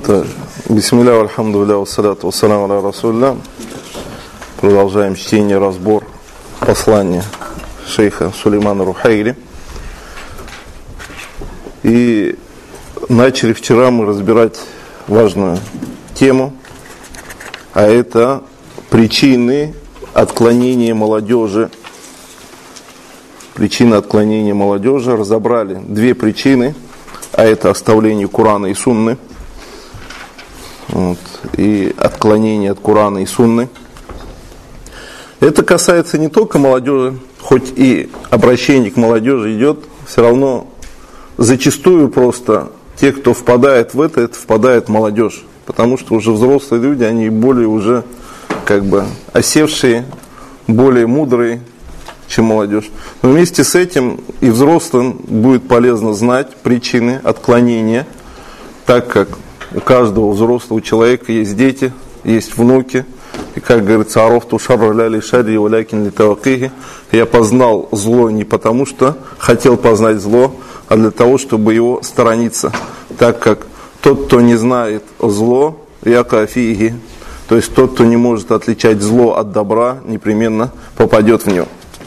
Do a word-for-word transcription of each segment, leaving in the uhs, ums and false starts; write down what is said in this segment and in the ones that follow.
Так, бисмилля, альхамдулилля, вассаляту вассаляму аля расулилля. Продолжаем чтение, разбор послания шейха Сулеймана Рухайли. И начали вчера мы разбирать важную тему, а это причины отклонения молодежи. Причины отклонения молодежи. Разобрали две причины, а это оставление Курана и Сунны. Вот, и отклонение от Курана и Сунны. Это касается не только молодежи, хоть и обращение к молодежи идет, все равно зачастую просто те, кто впадает в это, это впадает молодежь. Потому что уже взрослые люди, они более уже как бы осевшие, более мудрые, чем молодежь. Но вместе с этим и взрослым будет полезно знать причины отклонения, так как у каждого взрослого человека есть дети, есть внуки. И как говорится, арофту шарра ля ли шарри валякин ли тавакихи. Я познал зло не потому, что хотел познать зло, а для того, чтобы его сторониться. Так как тот, кто не знает зло, яка фиги, то есть тот, кто не может отличать зло от добра, непременно попадет в него.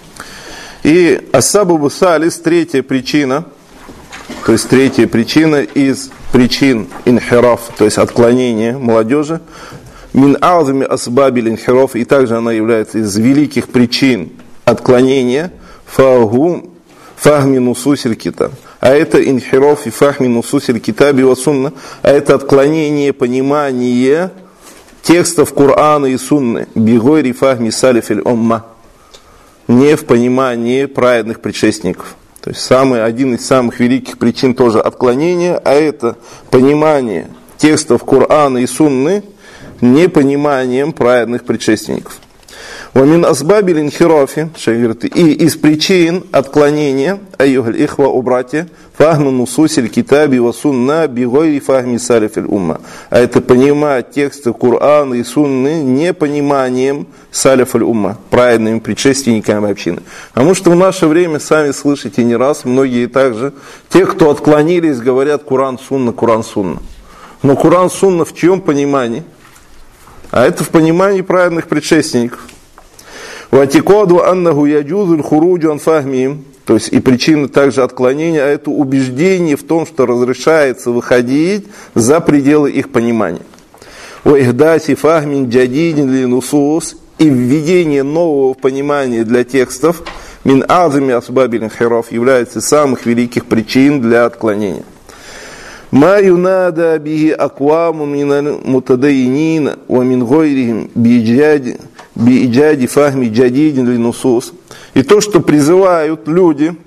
И асабу салис, третья причина, то есть третья причина из причин инхираф, то есть отклонения молодежи, мин азми асбабиль инхираф, и также она является из великих причин отклонения, фахум фахми нусусиль китаб, а это инхираф и фахми нусусиль китаби ва сунна, а это отклонение понимания текстов Корана и Сунны, бигойри фахми салифиль умма, не в понимании праведных предшественников. То есть самый, один из самых великих причин тоже отклонения, а это понимание текстов Корана и Сунны непониманием праведных предшественников. Вамин асбабиль инхирафи, и из причин отклонения, айюхаль ихва у братья, фахму нусусиль китаби ва сунна бигойри фахми салифиль умма. А это понимать тексты Корана и Сунны непониманием салифиль умма, праведными предшественниками общины. Потому что в наше время, сами слышите не раз, многие также, те, кто отклонились, говорят Куран Сунна, Куран Сунна. Но Куран Сунна в чьем понимании? А это в понимании праведных предшественников. Ватикоду аннаху яджузуль хуруджу ан фахмиим, то есть и причина также отклонения, а это убеждение в том, что разрешается выходить за пределы их понимания. Уихдаси фахмин джадидин ли нусус, и введение нового понимания для текстов мин азами асбабиль инхираф является из самых великих причин для отклонения. Ма юнада бихи акваму миналь мутадайинина ва мин гойрихим бииджади бииджади фахми джадидин ли нусус. И то, что призывают люди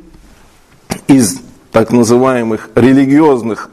из так называемых религиозных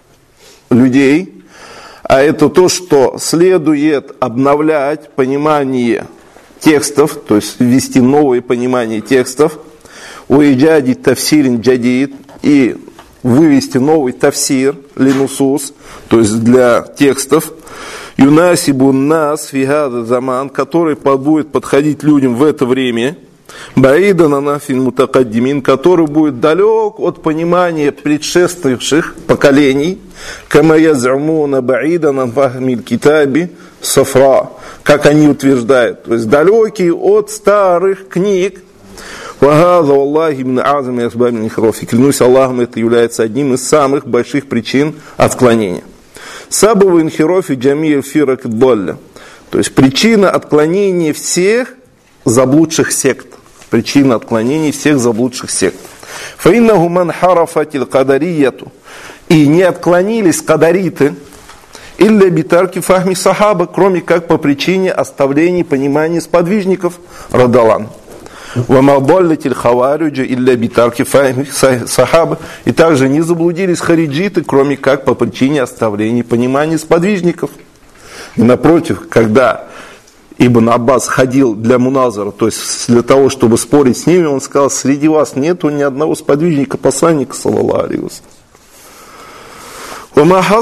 людей, а это то, что следует обновлять понимание текстов, то есть ввести новое понимание текстов, уиджади тафсирин джадид, и вывести новый тафсир линусус, то есть для текстов, юнасибу нас фигада заман, который будет подходить людям в это время, баидан анафин мутакаддимин, который будет далек от понимания предшествовавших поколений, кама яз'умуна баидан ан фахмиль китаби сафра, как они утверждают, то есть далекий от старых книг. Вагаза Аллахи мин азами асбабиль инхираф, и клянусь Аллахом, это является одним из самых больших причин отклонения. Сабаву инхирафи джамия фирак долля, то есть причина отклонения всех заблудших сект. Причина отклонения всех заблудших сект. Фаиннаху ман харафатил кадарияту, и не отклонились кадариты, илля битарки фахми сахаба, кроме как по причине оставления понимания сподвижников радалан. Вамадаллатиль хавариджа илля битарки фахми сахаба, и также не заблудились хариджиты, кроме как по причине оставления понимания сподвижников. И напротив, когда Ибн Аббас ходил для муназара, то есть для того, чтобы спорить с ними, он сказал: среди вас нету ни одного сподвижника посланника, саллаллаху алейхи ва саллям. И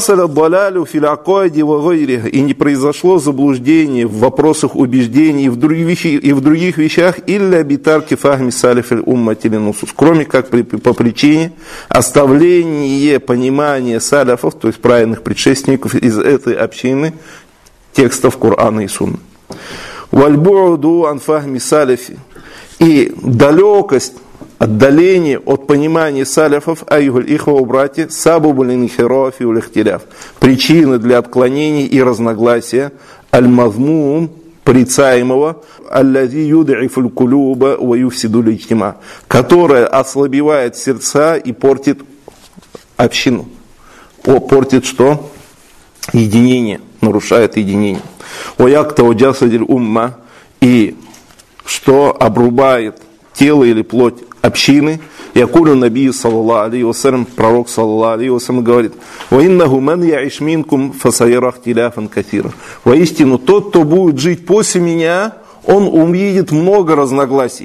не произошло заблуждение в вопросах убеждений и в других, и в других вещах, кроме как при, по причине оставления понимания саляфов, то есть праведных предшественников из этой общины, текстов Корана и Сунны. И далекость, отдаление от понимания саляфов, айгуль ихва братья, сабубулин хирофи улихтиляв, причины для отклонений и разногласия, аль-мазмум, порицаемого, аллази юд'ифуль кулуба ва юфсиду лиджтима, которая ослабевает сердца и портит общину. О, портит что? Единение, нарушает единение. О якта о джасадиль умма, и что обрубает тело или плоть общины. Якулю набию саллаллаху алейхи вассалям, пророк саллаллаху алейхи вассалям говорит: «Ваиннаху ман яиш минкум фасайра ихтиляфан катира». Воистину, тот, кто будет жить после меня, он увидит много разногласий.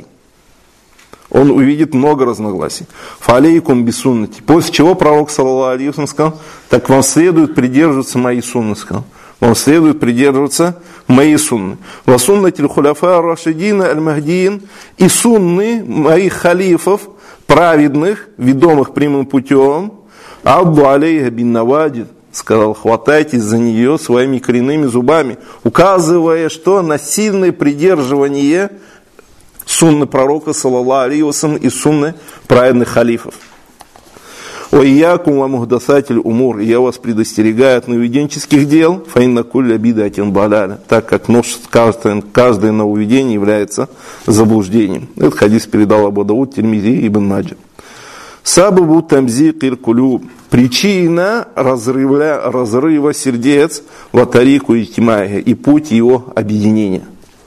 Он увидит много разногласий. Фалейкум бисуннати. После чего пророк саллаллаху алейхи вассалям сказал: так вам следует придерживаться моей сунны. Сказал. Вам следует придерживаться моей сунны. Ва суннатиль хуляфа рашидина аль-махдиин, и сунны моих халифов, праведных, ведомых прямым путем, абду алейха бин навадид, сказал, хватайтесь за нее своими коренными зубами, указывая, что на сильное придерживание сунны пророка саллаллаху алейхи вассалям и сунны праведных халифов. «Ойякум ва мухдасатиль умур», я вас предостерегаю от нововведенческих дел, фаинна кулля бидатин балаля, так как каждое, каждое нововведение является заблуждением. Этот хадис передал Абу Дауд, Тирмизи и Ибн Маджа. Сабабу тамзикир кулюб, причина разрыва, разрыва сердец, ватарику ижтимайха, и путь его объединения.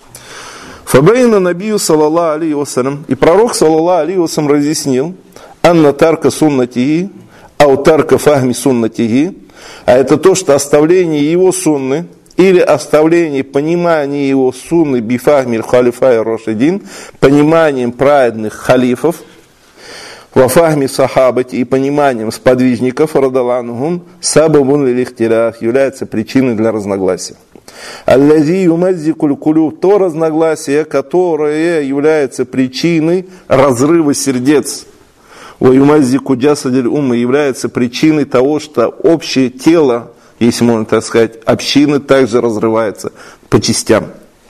Фабейна набию саллаллаху алейхи вассалям, и пророк саллаллаху алейхи вассалям разъяснил, анна тарка суннатихи, ау тарка фахми суннатихи, а это то, что оставление его сунны, или оставление понимания его сунны бифахми халифа рашидин, пониманием праведных халифов, вафахми сахабати и пониманием сподвижников радаланхум, сабабун лихтиляф, является причиной для разногласия. Аллази юмаззикуль кулюб, то разногласие, которое является причиной разрыва сердец. Ваюмаззику джасадиль умма, является причиной того, что общее тело, если можно так сказать, общины также разрывается по частям.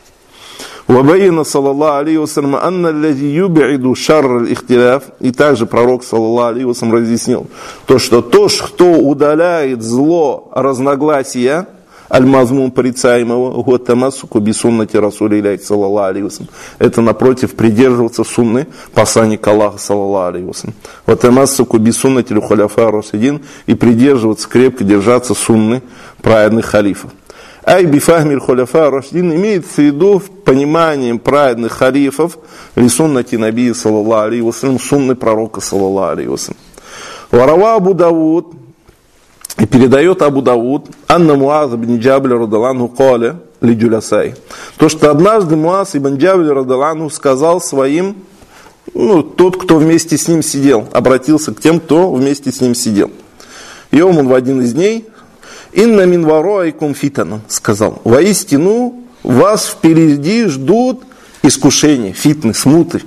Вабайна саллаллаху алейхи вассалям анна аллази юбиду шарр аль-ихтиляф, и также пророк саллаллаху алейхи вассалям разъяснил то, что то, кто удаляет зло разногласия, аль-мазмун порицаемого, год тамассуку бисуннати расулилляхи саллаллаху алейхи вассалям, это напротив придерживаться сунны посланника Аллаха саллаллаху алейхи вассалям. Вот тамассуку бисуннати хуляфа рашидин, и придерживаться, крепко держаться сунны праведных халифов. Ай бифахмир хуляфа рашидин имеется в виду пониманием праведных халифов лисуннати набии саллаллаху алейхи вассалям, сунны пророка саллаллаху алейхи вассалям. Варава Абу Дауд, и передает Абу Дауд, анна Муаз ибн Джабль радаллаху каля ли джулясай. То, что однажды Муаз ибн Джабль радаллаху сказал своим, ну, тот, кто вместе с ним сидел, обратился к тем, кто вместе с ним сидел. И он в один из дней, инна мин вараикум фитану, сказал, воистину вас впереди ждут искушения, фитны, смуты.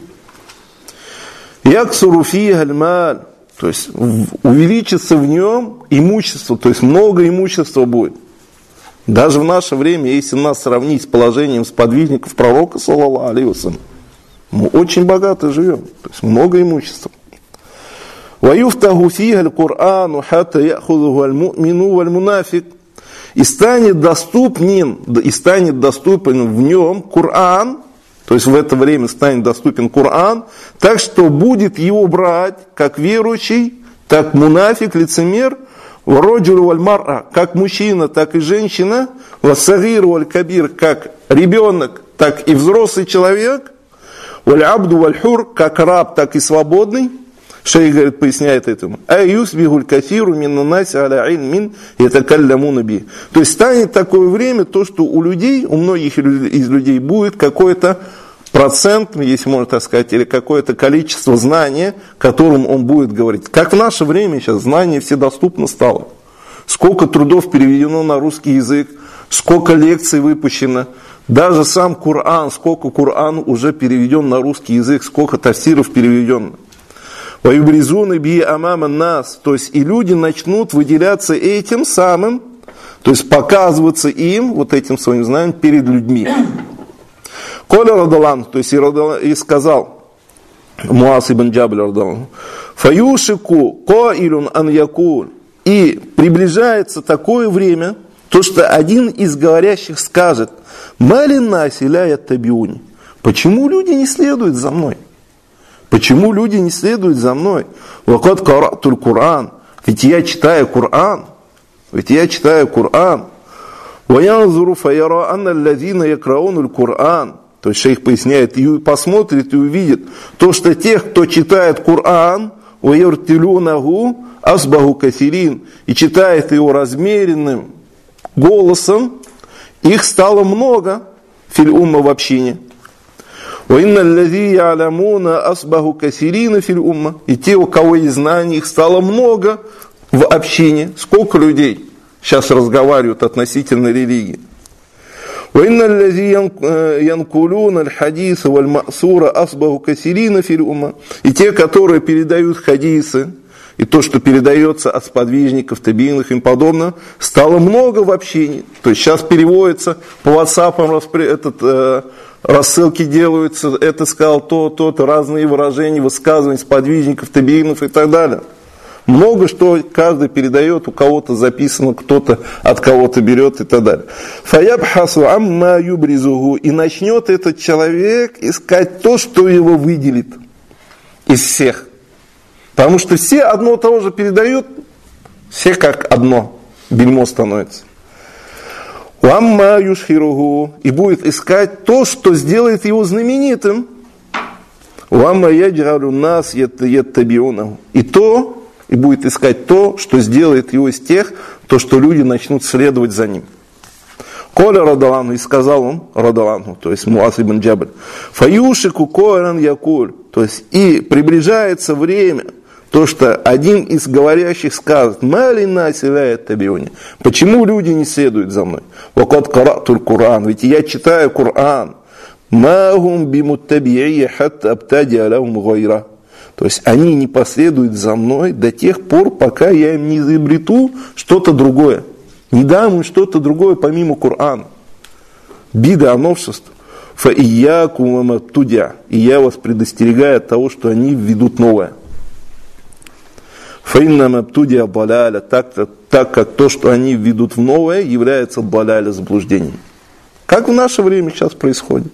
Яксуру фиха аль-маль, то есть увеличится в нем имущество, то есть много имущества будет. Даже в наше время, если нас сравнить с положением сподвижников пророка, саллаллаху алейхи вассалям, мы очень богато живем, то есть много имущества. وَيُفْتَهُ فِيهَا الْقُرْآنُ حَتَّى يَأْخُذُهُ الْمُؤْمِنُ وَالْمُنَافِقُ, и станет доступен, и станет доступен в нем Коран, то есть в это время станет доступен Коран, так что будет его брать как верующий, так мунафик, лицемер, вароджулю валь-мар'а, как мужчина, так и женщина, вассагир валь-кабир, как ребенок, так и взрослый человек, валь-абду валь-хур, как раб, так и свободный. Шейх, говорит, поясняет этому. Аюсбихуль кафиру миннанаси аля ильмин ятакаллямуна би. То есть станет такое время, то, что у людей, у многих из людей будет какой-то процент, если можно так сказать, или какое-то количество знания, которым он будет говорить. Как в наше время сейчас знание вседоступно стало. сколько трудов переведено на русский язык, сколько лекций выпущено. Даже сам Коран, сколько Коран уже переведен на русский язык, сколько тафсиров переведено. وَيُبْرِزُونَ بِهِ أَمَامَ النَّاسِ. То есть и люди начнут выделяться этим самым, то есть показываться им, вот этим своим знанием, перед людьми. Коля радалан, то есть и сказал Муаз ибн Джабль радалан, фаюшику коилун ан якуль. И приближается такое время, то что один из говорящих скажет: малиннаси ля яттабиуни. Почему люди не следуют за мной? Почему люди не следуют за мной? Вакад каратуль Кур'ан. Ведь я читаю Коран. Ведь я читаю Коран. Ваянзуру фаяра анна аллазина якраунуль Коран. То есть шейх поясняет, и посмотрит и увидит то, что тех, кто читает Коран, ваяртилюнаху асбаху касирин, и читает его размеренным голосом, их стало много фил умма в общине. وَإِنَّ الَّذِي يَعْلَمُونَ أَصْبَهُ كَثِيرِينَ فِي الْأُمَّةِ. И те, у кого есть знания, их стало много в общине. Сколько людей сейчас разговаривают относительно религии? وَإِنَّ الَّذِي يَنْقُلُونَ الْحَدِيثَ وَالْمَأْثُورَ أَصْبَهُ كَثِيرِينَ فِي الْأُمَّةِ. И те, которые передают хадисы, и то, что передается от сподвижников, табиинов и им подобное, стало много в общине. То есть сейчас переводится по WhatsApp, этот, э, рассылки делаются, это сказал то, то, то, разные выражения, высказывания сподвижников, табиинов и так далее. Много что каждый передает, у кого-то записано, кто-то от кого-то берет и так далее. Фаябхасу амма юбризуху. И начнет этот человек искать то, что его выделит из всех. Потому что все одно того же передают, все как одно бельмо становится. Уамма юшхиругу. И будет искать то, что сделает его знаменитым. Уамма яджалю нас яттабиунаху. И то, и будет искать то, что сделает его из тех, то, что люди начнут следовать за ним. Коля радалану, и сказал он, радалану, то есть Муаз ибн Джабль, фаюшику коэран якуль. То есть и приближается время, то, что один из говорящих скажет: «Малина селяет табиони». Почему люди не следуют за мной? «Вакад каратуль Кур'ан». Ведь я читаю Коран. «Магум бимуттаби'ия хатта абтади алахум гайра». То есть они не последуют за мной до тех пор, пока я им не изобрету что-то другое. Не дам им что-то другое помимо Корана. Бида, новшеств. «Фаияку маматтудя». И я вас предостерегаю от того, что они введут новое. Фаинна мабтудия баляля, так, так как то, что они введут в новое, является баляля, заблуждением. Как в наше время сейчас происходит.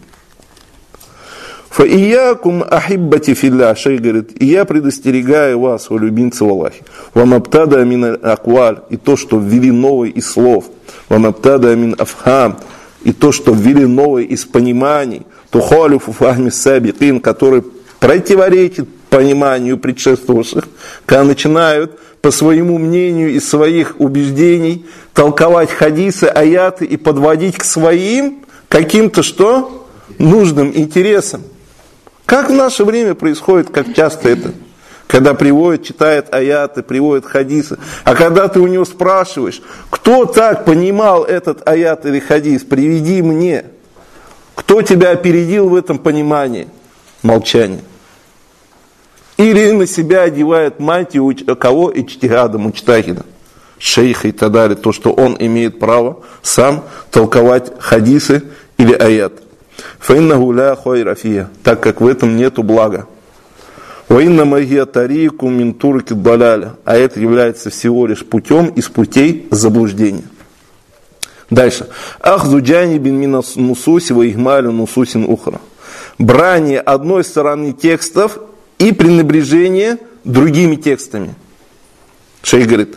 Фаиякум ахиббати филля, шейх говорит, и я предостерегаю вас, о любимцы в Аллахе. Вамабтада амин акваль, и то, что ввели новое из слов. Вамабтада амин афхам, и то, что ввели новое из пониманий. Тухалюфу фахми сабикин, который противоречит пониманию предшествовавших, когда начинают по своему мнению и своих убеждений толковать хадисы, аяты и подводить к своим каким-то что? Нужным интересам. Как в наше время происходит, как часто это? Когда приводит, читает аяты, приводит хадисы. А когда ты у него спрашиваешь, кто так понимал этот аят или хадис, приведи мне. Кто тебя опередил в этом понимании? Молчание. Или на себя одевает мантию кого? Ичтигада, мучтахида, шейха и так далее. То, что он имеет право сам толковать хадисы или аят. Фаиннаху ля хойра фия, так как в этом нету блага. Ваинна магия тарику мин турки даляля, а это является всего лишь путем из путей заблуждения. Дальше. Ахзу джани бин мина нусуси ва ихмалю нусусин ухра. Брание одной стороны текстов и пренебрежение другими текстами. Шейх говорит,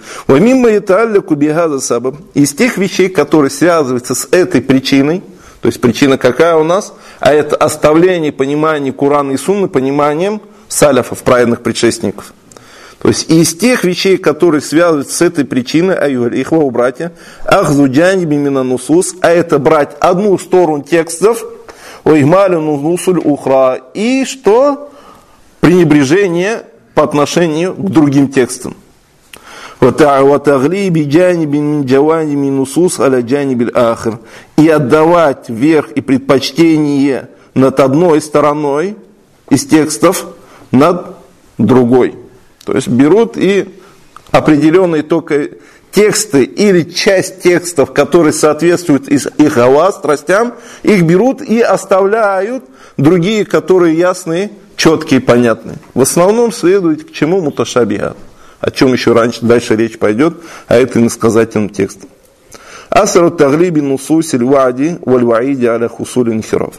из тех вещей, которые связываются с этой причиной, то есть причина какая у нас, а это оставление понимания Курана и Сунны пониманием саляфов, праведных предшественников. То есть из тех вещей, которые связываются с этой причиной, ихва, братья, ахзуджани бимина нусус, а это брать одну сторону текстов, ойгмалю нусуль ухра, и что? Пренебрежение по отношению к другим текстам. И отдавать верх и предпочтение над одной стороной из текстов над другой. То есть берут и определенные только тексты или часть текстов, которые соответствуют их хава, страстям, их берут и оставляют другие, которые ясные, четкие, понятные. В основном следует к чему муташабихат. О чем еще раньше, дальше речь пойдет, а это иносказательным текстом. Асару таглиби нусусиль вади валь ваиди аля хусуль инхиров.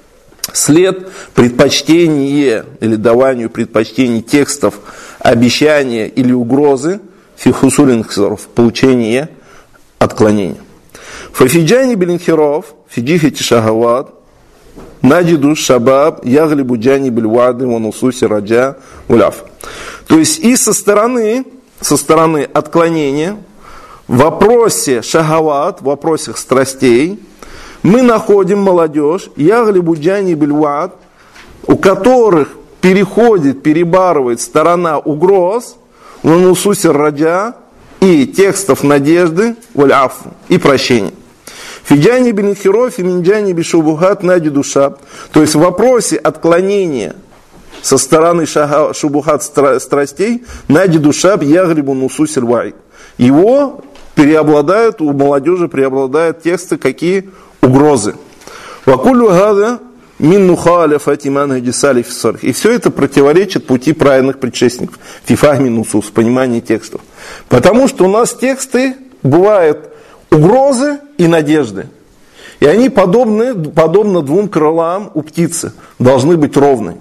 След предпочтения или даванию предпочтений текстов, обещания или угрозы фи хусуль инхиров, получение отклонения. Фафиджани билинхиров, фиджихити шахават, наджиду шабаб, яглибу джани бильвады, ванусуси раджа, уляф. То есть и со стороны, со стороны отклонения, в вопросе шахават, в вопросе страстей, мы находим молодежь, яглибу джани бильвад, у которых переходит, перебарывает сторона угроз, ванусуси раджа, и текстов надежды, уляф, и прощения. Фиджани бинхиров и минджани бишубухат нади душа. То есть в вопросе отклонения со стороны шага, шубухат страстей нади душа ягрибу нусусиль вай. Его преобладают, у молодежи преобладают тексты, какие угрозы. Вакулю гада мин нухаля фатиман гадисали фисарх. И все это противоречит пути правильных предшественников. Фифахми нусус, понимание текстов. Потому что у нас тексты бывают угрозы и надежды. И они подобны, подобно двум крылам у птицы, должны быть ровны.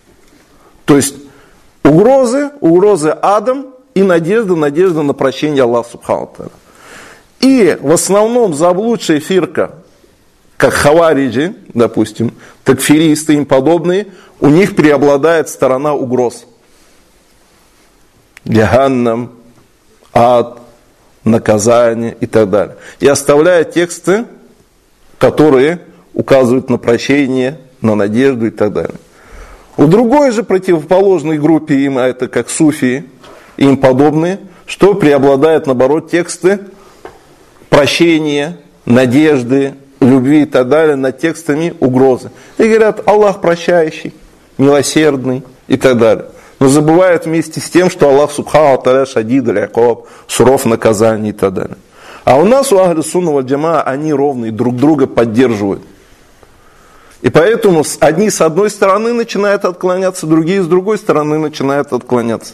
То есть угрозы, угрозы адом и надежда, надежда на прощение Аллаха Субхану ва Тааля. И в основном заблудшая фирка, как хавариджи, допустим, такфиристы и им подобные, у них преобладает сторона угроз. Джаханнам, ад, наказание и так далее. И оставляя тексты, которые указывают на прощение, на надежду и так далее. У другой же противоположной группе, им, а это как суфии и им подобные, что преобладает, наоборот, тексты прощения, надежды, любви и так далее над текстами угрозы. И говорят, Аллах прощающий, милосердный и так далее. Но забывают вместе с тем, что Аллах Субхану ва Тааля шадид аль-икаб, суров наказаний и так далее. А у нас, у ахли сунна валь джамаа, они ровные, друг друга поддерживают. И поэтому одни с одной стороны начинают отклоняться, другие с другой стороны начинают отклоняться.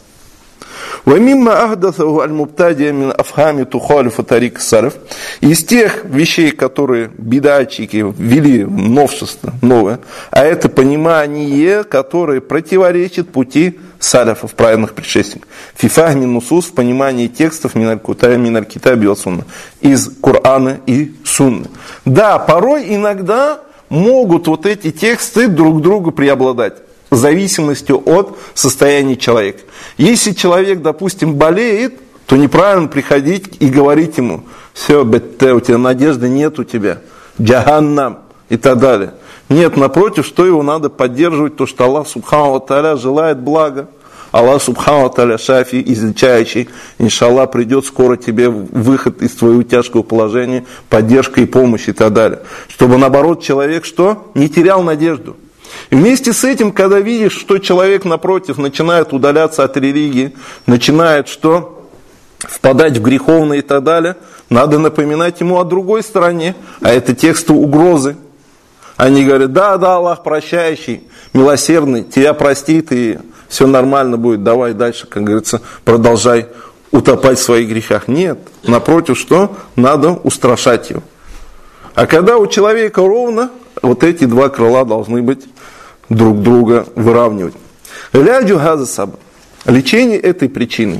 Из тех вещей, которые бедачики ввели новшество новое, а это понимание, которое противоречит пути саляфов, праведных предшественников. Фифахми нусус, в понимании текстов миналь китаби ва сунна, из Корана и Сунны. Да, порой иногда могут вот эти тексты друг другу преобладать, в зависимости от состояния человека. Если человек, допустим, болеет, то неправильно приходить и говорить ему, все, бетте, у тебя надежды нет у тебя, джаханнам и так далее. Нет, напротив, что его надо поддерживать, то, что Аллах Субхану ва Тааля желает блага. Аллах Субхану ва Тааля шафи, излечающий, иншаллах, придет скоро тебе выход из твоего тяжкого положения, поддержка и помощь и так далее. Чтобы, наоборот, человек что? Не терял надежду. И вместе с этим, когда видишь, что человек, напротив, начинает удаляться от религии, начинает что? Впадать в греховное и так далее, надо напоминать ему о другой стороне, а это тексты угрозы. Они говорят, да, да, Аллах прощающий, милосердный, тебя простит и все нормально будет, давай дальше, как говорится, продолжай утопать в своих грехах. Нет, напротив, что? Надо устрашать его. А когда у человека ровно, вот эти два крыла должны быть друг друга выравнивать. Ляджу газа саба. Лечение этой причины.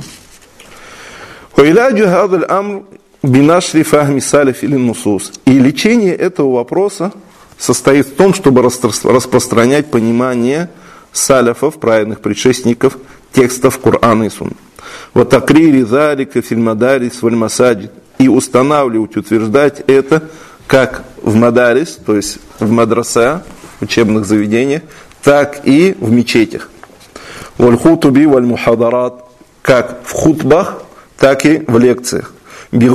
Ляджу газа амр бинашри фахми салиф или нусус. И лечение этого вопроса состоит в том, чтобы распространять понимание саляфов, праведных предшественников, текстов Корана и Сунны. Вот такрири залика фильмадарис валь масаджид. И устанавливать, утверждать это как в мадарис, то есть в мадраса, в учебных заведениях, так и в мечетях. Валь хутуби валь мухадарат, как в хутбах, так и в лекциях. Без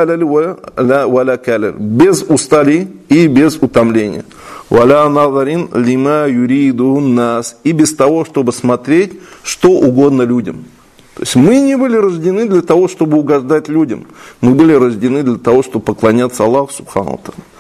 устали и без утомления. И без того, чтобы смотреть, что угодно людям. То есть мы не были рождены для того, чтобы угождать людям. Мы были рождены для того, чтобы поклоняться Аллаху Субхану ва Тааля.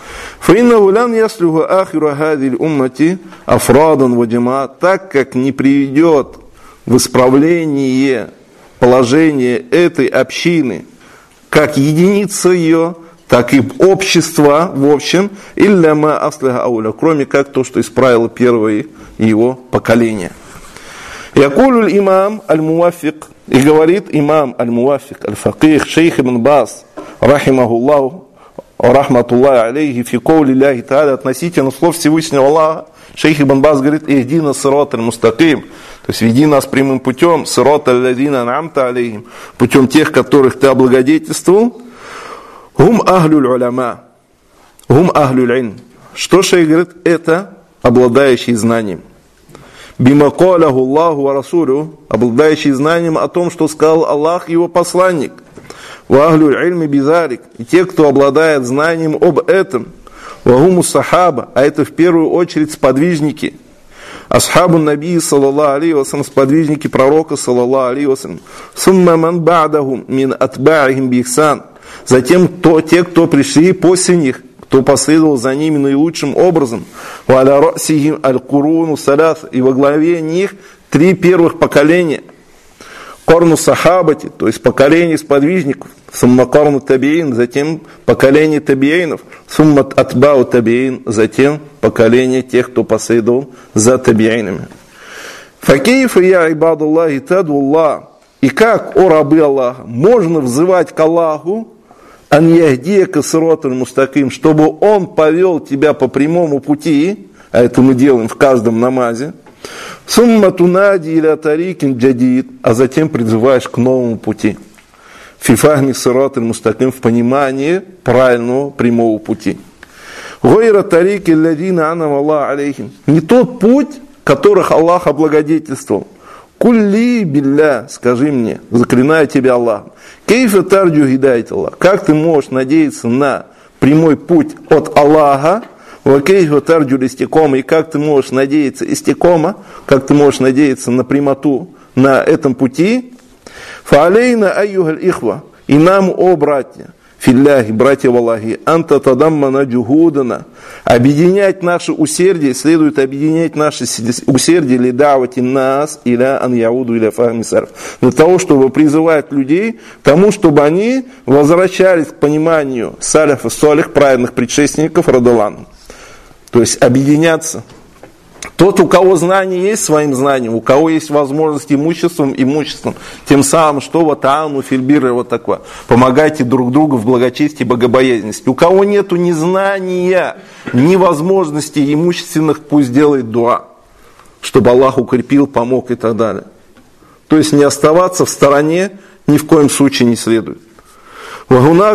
Так как не приведет в исправление положение этой общины, как единица ее, так и общества в общем, кроме как то, что исправило первое его поколение. Якулю имам аль-Муаффик, и говорит имам аль-Муаффик, аль-Факих, шейх ибн Баз, рахимахуллаху, рахматуллахи алейхи, фи каули Аллахи Тааля, относительно слов Всевышнего Аллаха, шейх ибн Баз говорит, ихдина сират аль-мустаким, то есть веди нас прямым путем, сират аль-ладина ан'амта алейхим, путем тех, которых ты облагодетельствовал, гум ахлюль уляма, гум ахлюль ильм. Что шейх говорит, это обладающие знанием. Бима каляху Аллаху ва расулю, обладающий знанием о том, что сказал Аллах и его посланник. Ва ахлюль ильми бизалик, и те, кто обладает знанием об этом. Ва гуму сахаба, а это в первую очередь сподвижники. Асхабу наби саллаллаху алейхи ва саллям, сподвижники пророка саллаллаху алейхи ва саллям. Сумма ман ба'дахум мин атба'ихим би ихсан. Затем то, те, кто пришли после них, кто последовал за ними наилучшим образом. И во главе них три первых поколения. Корну сахабати, то есть поколение сподвижников. Сумма корну табиин, затем поколение табиинов. Сумма атбау табиин, затем поколение тех, кто последовал за табиинами. Факейфа я ибадуллахи тадуллах. И как, о рабы Аллаха, можно взывать к Аллаху, ан яхдияка сироталь мустаким, чтобы он повел тебя по прямому пути, а это мы делаем в каждом намазе, сумма тунади иля тарикин джадид, а затем призываешь к новому пути. Фифахми сироталь мустаким, в понимании правильного прямого пути. Гойра тарики ладина анам Аллах алейхим, не тот путь, которых Аллах облагодетельствовал. Кулли билля, скажи мне, заклинаю тебя Аллахом. Кейфа тарджу гидайт Аллах. Как ты можешь надеяться на прямой путь от Аллаха? Ва кейфа тарджу истикома. И как ты можешь надеяться истикома? Как ты можешь надеяться на прямоту на этом пути? Фа алейна айюхаль ихва. И нам, о братья, филляхи, братья в Аллахе, анта тадаммана джухудана, объединять наше усердие, следует объединять наше усердие ли давати нас иля ан яуду иля фахми сарф, для того, чтобы призывать людей к тому, чтобы они возвращались к пониманию саляф и солих, праведных предшественников радалан. То есть объединяться. Тот, у кого знание есть, своим знанием, у кого есть возможность имуществом, имуществом, тем самым, что вот ану, фильбир, вот такое. Помогайте друг другу в благочестии и богобоязненности. У кого нету ни знания, ни возможностей имущественных, пусть делает дуа, чтобы Аллах укрепил, помог и так далее. То есть не оставаться в стороне ни в коем случае не следует. И в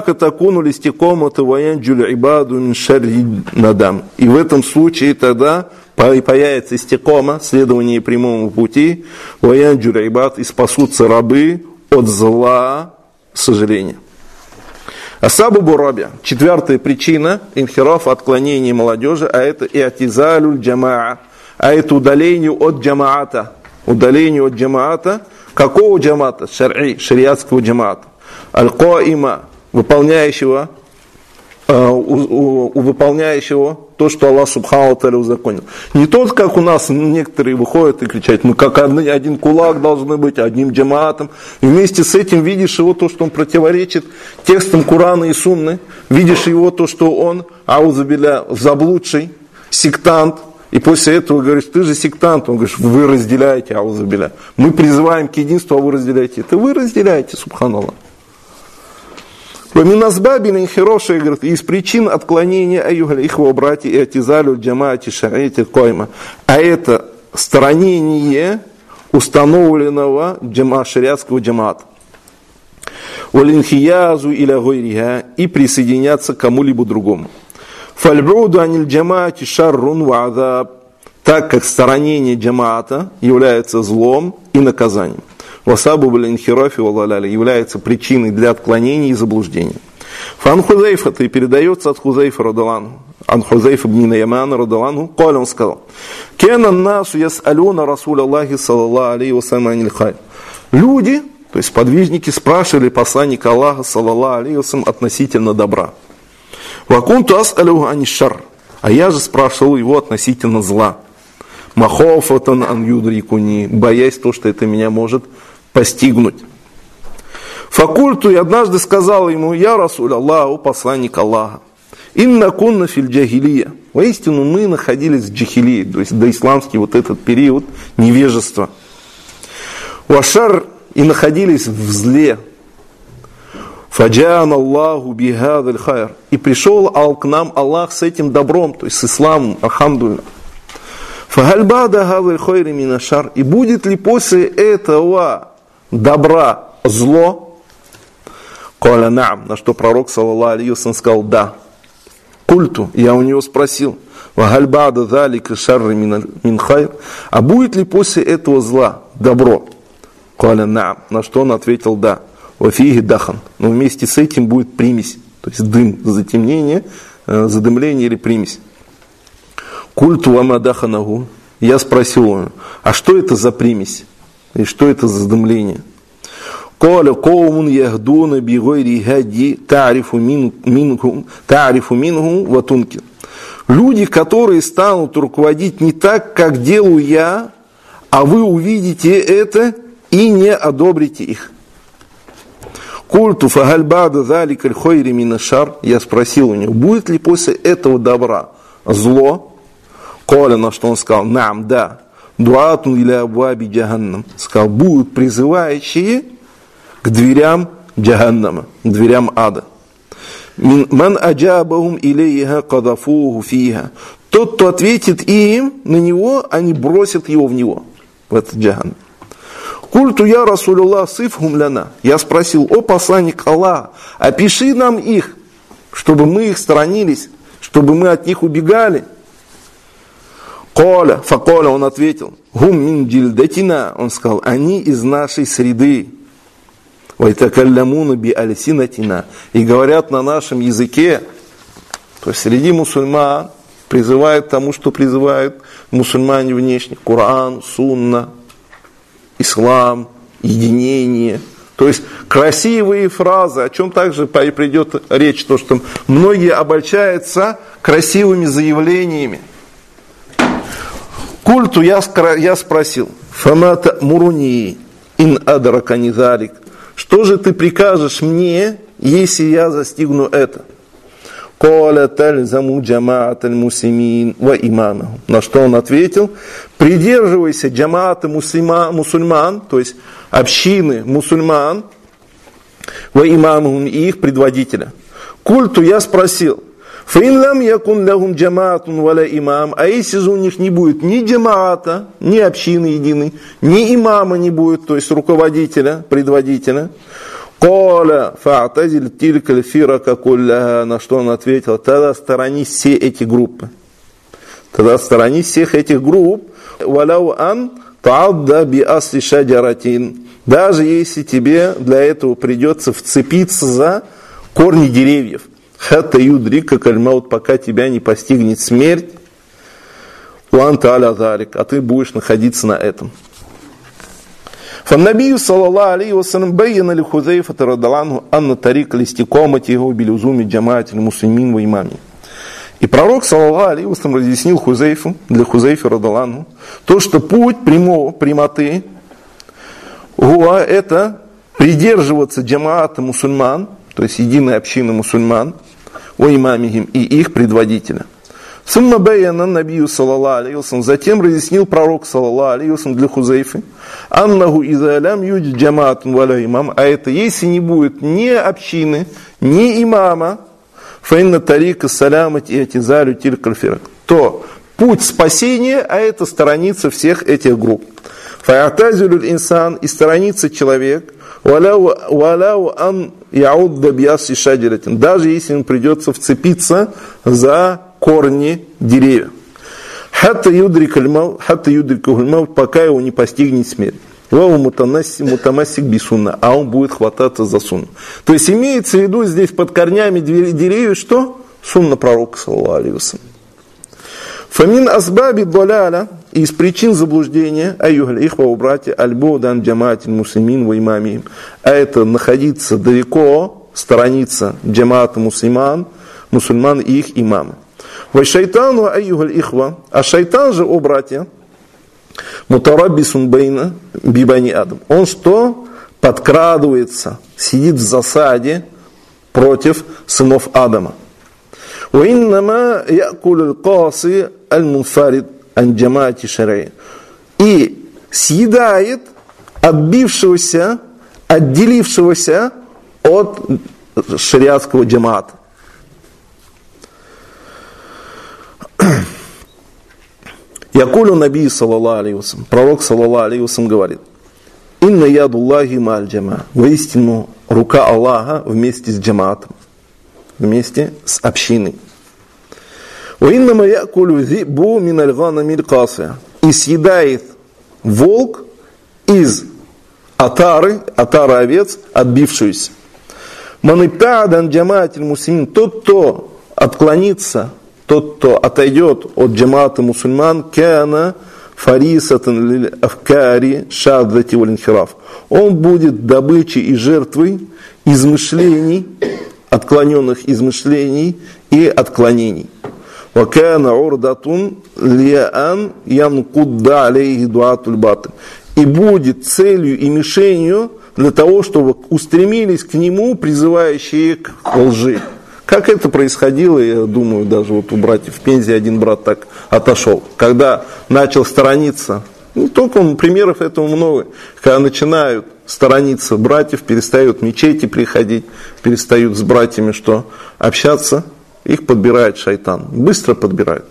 этом случае тогда появится истикома, следование прямому пути, и спасутся рабы от зла сожаления. Асабу бураби, четвертая причина инхирафа, отклонения молодежи, а это иатизалюль джамаа, а это удаление от джамаата. Удаление от джамаата. Какого джамаата? Шар'и, шариатского джамаата. Аль-Каима, выполняющего, э, у, у, у выполняющего то, что Аллах Субхану ва Тааля узаконил. Не тот, как у нас некоторые выходят и кричат, мы как один, один кулак должны быть, одним джамаатом. И вместе с этим видишь его то, что он противоречит текстам Корана и Сунны, видишь его то, что он, аузубилля, заблудший, сектант. И после этого говоришь, ты же сектант. Он говорит, вы разделяете, аузубилля. Мы призываем к единству, а вы разделяете. Это вы разделяете, субханаллах. Поминазбабин хироши, говорит, из причин отклонения аюхаль ихва братья и атизалю джамаати шариати койма. А это сторонение установленного джама, шариатского джамаата. Валинхиязу иля гойриха, и присоединяться к кому-либо другому. Фальбруду аниль джамаати шаррун ва'адаб, так как сторонение джамаата является злом и наказанием. васабуб аль-инхирафи вал-далали, является причиной для отклонений и заблуждений. Фан Хузайфа, и передается от Хузайфа радаланху, ан Хузайфа бн Ямана радаланху, каля, он сказал: «Кена насу яс'алюна Расуля Аллахи саллаллаху алейхи вассалям аниль хайр». Люди, то есть подвижники, спрашивали посланника Аллаха саллаллаху алейхи вассалям относительно добра. «Вакунту ас'алюху аниш шар», а я же спрашивал его относительно зла. «Махофатан ан юдрикуни», боясь то, что это меня может постигнуть. Факульту, и однажды сказал ему: «Я Расуль Аллаху, посланник Аллаха, инна кунна филь джахилия». Воистину мы находились в джахилии, то есть доисламский вот этот период невежества. Вашар, и находились в зле. Фаджан Аллаху бихадаль хайр, и пришел ал к нам Аллах с этим добром, то есть с исламом, алхамдулилля. Фагальбада хадаль хайри минашар, и будет ли после этого добра зло? Каля наам, на что пророк саллаллаху алейхи вассалям сказал: да. Культу, я у него спросил: вагальбада залика шарри мин хайр, а будет ли после этого зла добро? Каля наам, на что он ответил: да. Вафиги дахан, но вместе с этим будет примесь, то есть дым, затемнение, задымление или примесь. Культу вама даханагу, я спросил его: а что это за примесь? И что это за задымление? Каля коумун яхдуна бигойри хади тарифу минхум тарифу минхум ватунки. Люди, которые станут руководить не так, как делаю я, а вы увидите это и не одобрите их. Культу фагальбада заликаль хойри минашар, я спросил у него: будет ли после этого добра зло? Каля, на что он сказал: нам, да. Дуатун иля абваби джаханнам, сказал: будут призывающие к дверям джаханнама, к дверям ада. Ман аджабахум илейха кадафуху фиха, тот, кто ответит им на него, они бросят его в него, в этот джаханнам. Культу я Расулюллах сифхум ляна, я спросил: о посланник Аллаха, опиши нам их, чтобы мы их сторонились, чтобы мы от них убегали. Каля, факаля, он ответил: гум мин джильдатина, он сказал: они из нашей среды. Вайтакаллямуна би альсинатина, и говорят на нашем языке. То есть среди мусульман призывают к тому, что призывают мусульмане внешне: Коран, сунна, ислам, единение. То есть красивые фразы, о чем также придет речь, то, что многие обольщаются красивыми заявлениями. Культу я, я спросил: фамата муруни ин адракани залик, что же ты прикажешь мне, если я застигну это? Каля тальзаму джамаат аль-муслимин ва имамахум, на что он ответил: придерживайся джамаата мусульман, то есть общины мусульман, ва имамахум, и их предводителя. Культу я спросил: фаин лам якун лахум джамаатун валя имам, а если же у них не будет ни джамаата, ни общины единой, ни имама не будет, то есть руководителя, предводителя. Каля фа'тазиль тилькаль фирака кулляха, на что он ответил: тогда сторонись все эти группы. Тогда сторонись всех этих групп. Валяу ан та'адда би асли шаджаратин, даже если тебе для этого придется вцепиться за корни деревьев. Хатта юдрика кальмаут, пока тебя не постигнет смерть. Уанта аля зарик, а ты будешь находиться на этом. Фаннабию саллаллаху алейхи вассалям байяна ли Хузайфа радаллаху анна тарик листикомати его билюзуми джамаати муслимин ва имами. И пророк саллаллаху алейхи вассалям разъяснил Хузайфу, для Хузайфа радаллаху, то, что путь прямо, прямоты, гуа, это придерживаться джамаата мусульман, то есть единой общины мусульман, о имамихим, и их предводителя. Сумма баяна набию саллаллаху алейхи вассалям, затем разъяснил пророк саллаллаху алейхи вассалям для Хузайфы: аннаху иза лям юджи джамаатун валя имам, а это если не будет ни общины, ни имама, фаинна тарика салямат и атизалю тилькаль фирак, то путь спасения, а это сторониться всех этих групп. Фа'атазилю инсан, и сторонится человек, валяу ан яудда бияси шаджаратин, даже если им придется вцепиться за корни деревьев. Хатта юдрикаль маут, хатта юдрикаль маут, пока его не постигнет смерть. Вау мутамассик бисунна, а он будет хвататься за сунну. То есть имеется в виду здесь под корнями деревьев что? Сунна пророка, саллаллаху алейхи вассалям. Фамин асбаби даляля, из причин заблуждения, айюхаль ихва у братья, альбодан джамаатин муслимин ва имамихим, а это находиться далеко, сторониться джамаата мусульман, мусульман и их имамы. Ва шайтану айюхаль ихва, а шайтан же, о братья, мутараббисун бейна бибани адам. Он что? Подкрадывается, сидит в засаде против сынов Адама. وإنما يأكل القاصي المنفرد عن جماعة الشرعية. И съедает отбившегося, отделившегося от шариатского джамаата. Якулю наби саллаллаху алейхи вассалям, пророк саллаллаху алейхи вассалям говорит: инна ядуллахи маль джама, воистину рука Аллаха вместе с джамаатом, вместе с общиной. Уиннама якулю зибу миналь ганамиль касия, и съедает волк из отары, отара овец, отбившуюся. Манибтаадан джамаатиль муслимин, тот, кто отклонится, тот, кто отойдет от джамаата мусульман, кяна фарисатан лиль афкари шаддати валь инхираф, он будет добычей и жертвой измышлений, отклоненных измышлений и отклонений. Вакана урдатун лиан янкудда алейхи дуатуль батыль, и будет целью и мишенью для того, чтобы устремились к нему призывающие к лжи. Как это происходило, я думаю, даже вот у братьев в Пензе один брат так отошел. Когда начал сторониться, ну только примеров этого много, когда начинают сторониться братьев, перестают в мечети приходить, перестают с братьями что, общаться, их подбирает шайтан, быстро подбирает.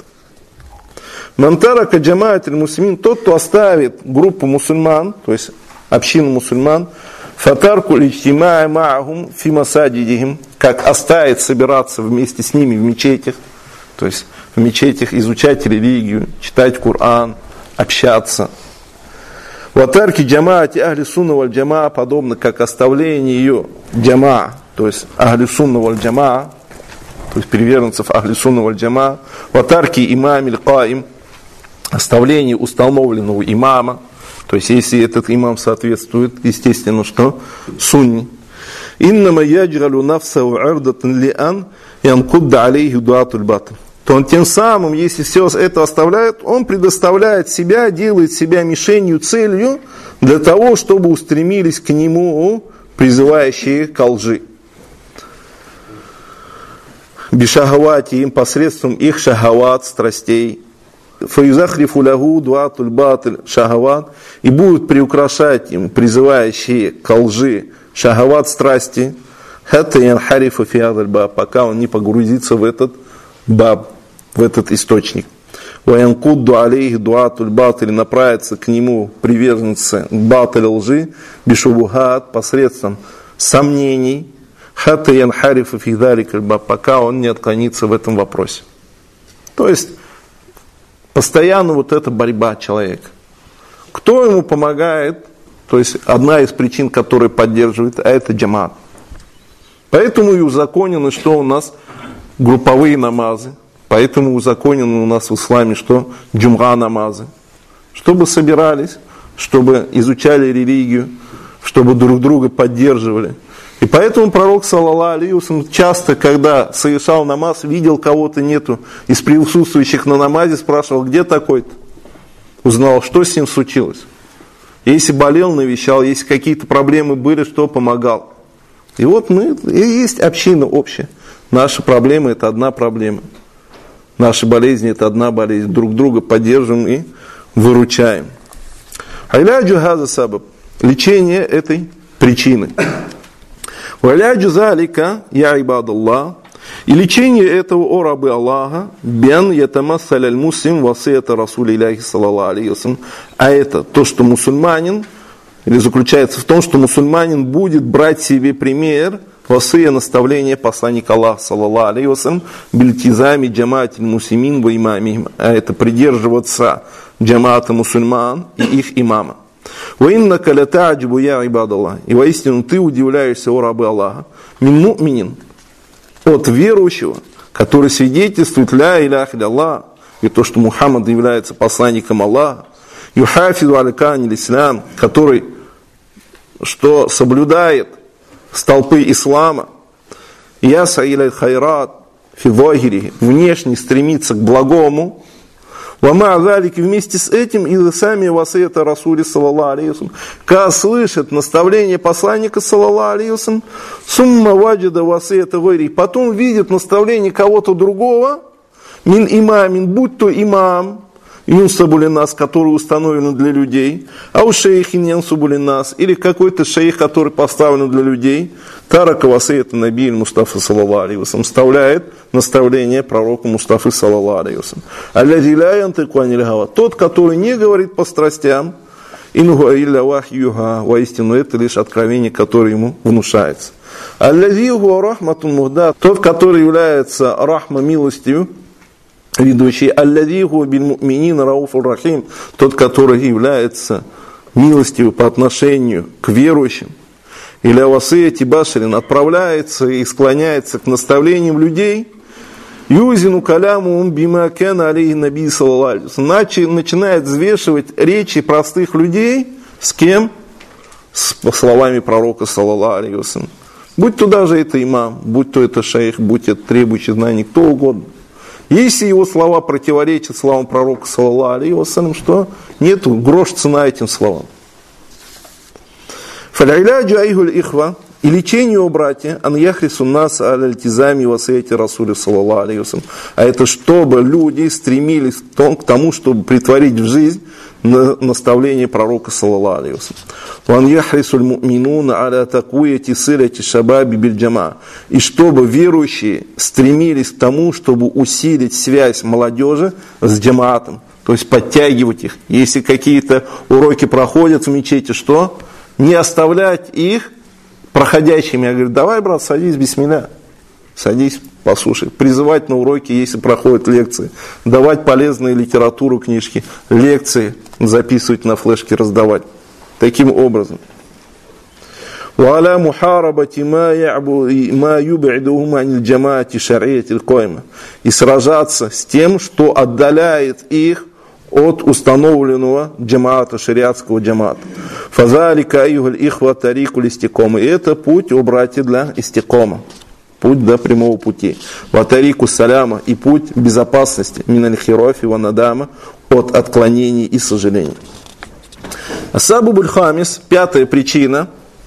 Мантара каджамаатиль муслимин, тот, кто оставит группу мусульман, то есть общину мусульман, фатарку личтимаа маахум фи масаджидихим, как оставить собираться вместе с ними в мечетях, то есть в мечетях изучать религию, читать Коран, общаться. Ватарки джамаати ахли сунна валь джамаа, подобно как оставление ее джамаа, то есть ахли сунна валь джамаа, то есть приверженцев ахли сунна валь джамаа. Ватарки имамиль каим, оставление установленного имама, то есть если этот имам соответствует, естественно, что сунни. Иннама яджгалю нафсаху ирдатан лиан янкудда алейхи дуатуль батыль, то он тем самым, если все это оставляет, он предоставляет себя, делает себя мишенью, целью для того, чтобы устремились к нему призывающие ко лжи. Бишахавати, им посредством их шахават, страстей. Фаюзахрифу лягу дуатуль батыль шахават, и будут приукрашать им призывающие ко лжи шахават, страсти, хатта янхарифа фи хазаль баб, пока он не погрузится в этот баб, в этот источник. Ваянкудду алейхи дуатуль батыль, направится к нему приверженцы батыль лжи, бишубухат, посредством сомнений, хатта янхарифа фи заликаль баб, пока он не отклонится в этом вопросе. То есть постоянно вот эта борьба человека. Кто ему помогает? То есть одна из причин, которая поддерживает, а это джамаат. Поэтому и узаконено, что у нас групповые намазы. Поэтому узаконено у нас в исламе, что джумга намазы. Чтобы собирались, чтобы изучали религию, чтобы друг друга поддерживали. И поэтому пророк, саллаллаху алейхи вассалям, часто, когда совершал намаз, видел кого-то нету из присутствующих на намазе, спрашивал, где такой-то? Узнал, что с ним случилось. Если болел, навещал, если какие-то проблемы были, что помогал. И вот мы, и есть община общая. Наши проблемы – это одна проблема. Наши болезни – это одна болезнь. Друг друга поддерживаем и выручаем. Айляджу газа сабаб. Лечение этой причины. Валяджу залика, я ибадаллах, и лечение этого, о рабы Аллаха, бен ятамассаль аль муслим васията расули иляхи саллаллаху алейхи вассалям, а это то, что мусульманин, или заключается в том, что мусульманин будет брать себе пример, васия, наставление посланника Аллаха саллаллаху алейхи вассалям, бильтизами джамаатиль муслимин ва имамихим, а это придерживаться джамаата мусульман и их имама. «Ва иннака лата'джибу я ибадаллах». И воистину ты удивляешься, о рабы Аллаха, «мин му'минин», от верующего, который свидетельствует «ля иляха илlallah», и то, что Мухаммад является посланником Аллаха, «юхафиду аль-кани ислам», который что соблюдает столпы ислама, «яса иля хайрат», фи-захири, внешне стремится к благому, «ва-ма залики», вместе с этим и сами васията Расули саллаллаху алейхи ва саллям, когда слышит наставление посланника саллаллаху алейхи ва саллям, «сумма ваджада васията гайри», потом видит наставление кого-то другого, «мин имамин», будь то имам, юнсабули нас, который установлен для людей, а у шейхин янсабули нас, или какой-то шейх, который поставлен для людей, тарака васията набиль Мустафа саллаллаху алейхи ва саллям, вставляет наставление пророка Мустафы саллаллаху алейхи ва саллям. Аллази ла янтику аниль гава, тот, который не говорит по страстям, инху илля вахьюха, воистину это лишь откровение, которое ему внушается. Аллази хуа рахматун мухда, тот, который является рахма, милостью, ведущий, аллази хуа биль му'минина рауфур рахим, тот, который является милостью по отношению к верующим, или васияти башарин, отправляется и склоняется к наставлениям людей, юзину каляму бима кана алейхи наби саллаллаху алейхи ва саллям, начинает взвешивать речи простых людей, с кем? С словами пророка саллаллаху алейхи ва саллям. Будь то даже это имам, будь то это шейх, будь это требующий знаний, кто угодно. Если его слова противоречат словам пророка саллаллаху алейхи ва саллям, что нету грош цена этим словам. Фал'иляджу айгуль ихва, и лечение у братья, ан яхрису нас аль-альтизами васаяти Расули саллаллаху алейхи ва саллям, а это чтобы люди стремились к тому, чтобы притворить в жизнь наставление пророка саллаллаху алейхи ва саллям. Ван яхрису аль-му'минуна аля такуяти сыляти шабаби биль-джама, и чтобы верующие стремились к тому, чтобы усилить связь молодежи с джамаатом, то есть подтягивать их. Если какие-то уроки проходят в мечети, что? Не оставлять их проходящими. Я говорю, давай, брат, садись, бисмилля. Садись, послушай. Призывать на уроки, если проходят лекции. Давать полезную литературу, книжки, лекции записывать на флешке, раздавать. Таким образом. وعلى محاربة ما يبعدهم عن الجماعة الشرعية القائمة. И сражаться с тем, что отдаляет их от установленного джамаата, шариатского джамаата. Фазалика айюгаль ихва тарикуль истикома. И это путь, о братья, для истикома. Путь до прямого пути. Ватарику саляма, и путь безопасности. Миналь хирофи ва надама, от отклонений и сожалений. Асабубуль хамис, пятая причина,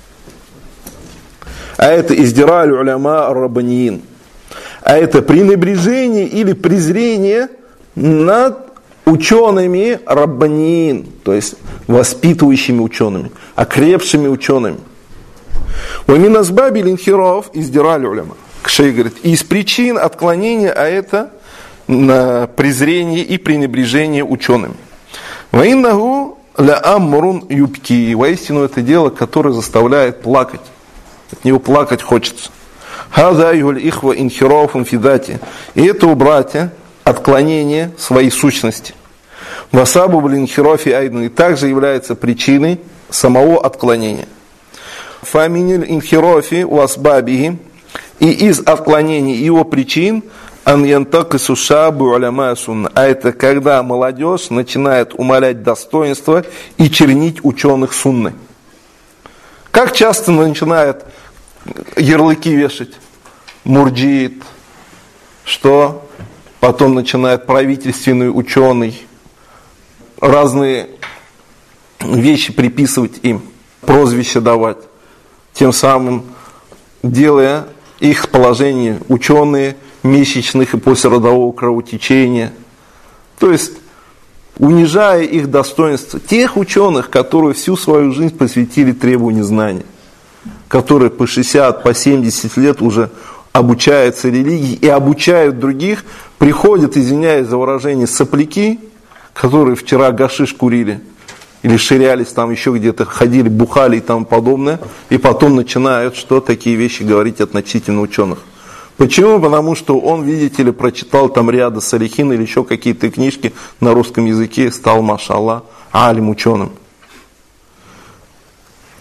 а это издираль уляма ар-раббаниин. А это пренебрежение или презрение над учеными раббаниин, то есть воспитывающими учеными, окрепшими учеными. Уамин азбаби линхиров издираль уляма. Шейх говорит, из причин отклонения, а это на презрение и пренебрежение учеными. Ваиннаху ля амрун юбки. Воистину это дело, которое заставляет плакать. От него плакать хочется. Хаза айюль ихва инхирофун фидати. И это у братья отклонение своей сущности. Васабу блинхирофи айден, и также является причиной самого отклонения. Фаминиль инхирофи уасбабихи, и из отклонений его причин ан янтакису шабу уляма сунна, а это когда молодежь начинает умалять достоинство и чернить ученых сунны. Как часто начинает ярлыки вешать? Мурджиит, что? Потом начинает правительственный ученый разные вещи приписывать им, прозвища давать, тем самым делая их положение ученые месячных и послеродового кровотечения. То есть унижая их достоинство, тех ученых, которые всю свою жизнь посвятили требованию знания, которые по шестьдесят, по семьдесят лет уже обучаются религии и обучают других, приходят, извиняюсь за выражение, сопляки, которые вчера гашиш курили, или ширялись там еще где-то, ходили, бухали и тому подобное, и потом начинают что такие вещи говорить относительно ученых. Почему? Потому что он, видите ли, прочитал там ряда салихин или еще какие-то книжки на русском языке, стал, машаллах, алим, ученым.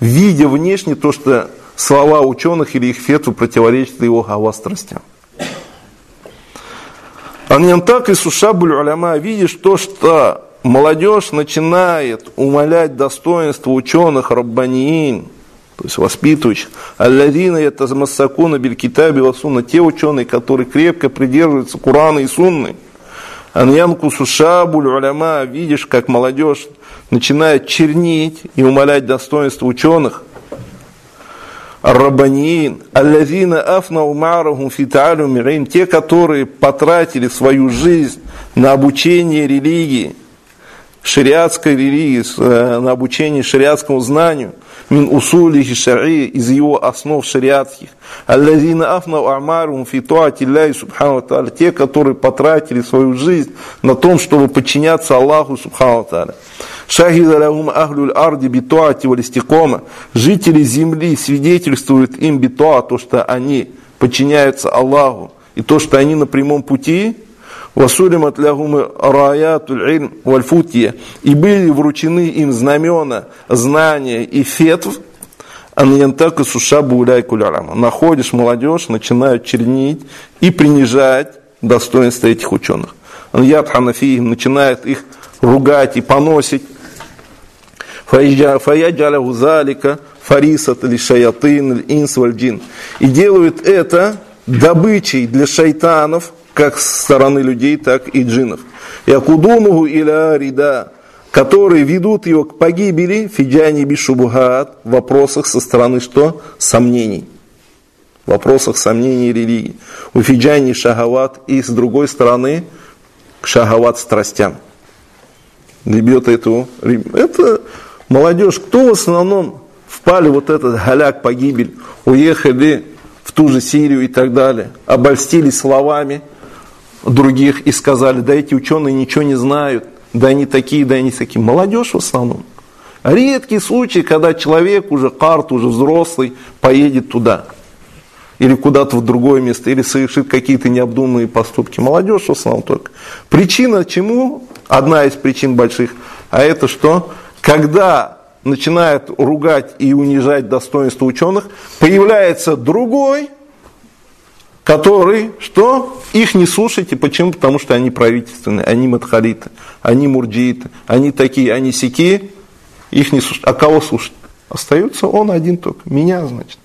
видя внешне то, что слова ученых или их фетвы противоречат его гава-страстям. Аньянтак и сушабуль уляма, видишь то, что молодежь начинает умалять достоинство ученых раббаниин, то есть воспитывающих, аллазина ятазмассакуна биль китаби ва сунна, те ученые, которые крепко придерживаются Курана и Сунны. Аньянку сушабуль уляма, видишь, как молодежь начинает чернить и умалять достоинство ученых. Ар-раббаниин, аллазина афнау ма'рахум фи та'аллуми илм, те, которые потратили свою жизнь на обучение религии, шариатской религии, на обучение шариатскому знанию, мин усулихи шар'и, из его основ шариатских. Аллазина афнау а'марахум фи та'ати Аллахи субхану ва та'аля, те, которые потратили свою жизнь на том, чтобы подчиняться Аллаху субхану ва та'аля. Шахида лахум ахлюль арди битуати валь истикома, жители земли свидетельствуют им битуа, то, что они подчиняются Аллаху, и то, что они на прямом пути. Васулимат лахум раятуль ильм валь футия, и были вручены им знамена знания и фетв. Аньянтака сушабу уляйку ляляма, находишь молодежь, начинают чернить и принижать достоинство этих ученых. Аньятханафиим, начинает их ругать и поносить. Фаяджалаху залика фарисат ли шаятин ли инс валь джин, и делают это добычей для шайтанов, как со стороны людей, так и джиннов. Якудунуху иля рида, которые ведут его к погибели, фиджани бишубухат, в вопросах со стороны что? Сомнений. В вопросах сомнений религии. У фиджани шахават, и с другой стороны к шахават страстям. Ребята этого, это молодежь, кто в основном впали вот этот галяк, погибель, уехали в ту же Сирию и так далее, обольстились словами других и сказали, да эти ученые ничего не знают, да они такие, да они такие. Молодежь в основном. Редкий случай, когда человек уже карт, уже взрослый, поедет туда. Или куда-то в другое место, или совершит какие-то необдуманные поступки. Молодежь в основном только. Причина чему? Одна из причин больших. А это что? Когда начинает ругать и унижать достоинство ученых, появляется другой, который, что? Их не слушайте. Почему? Потому что они правительственные, они мадхалиты, они мурджииты, они такие, они сякие. Их не слушать. А кого слушать? Остается он один только. Меня, значит.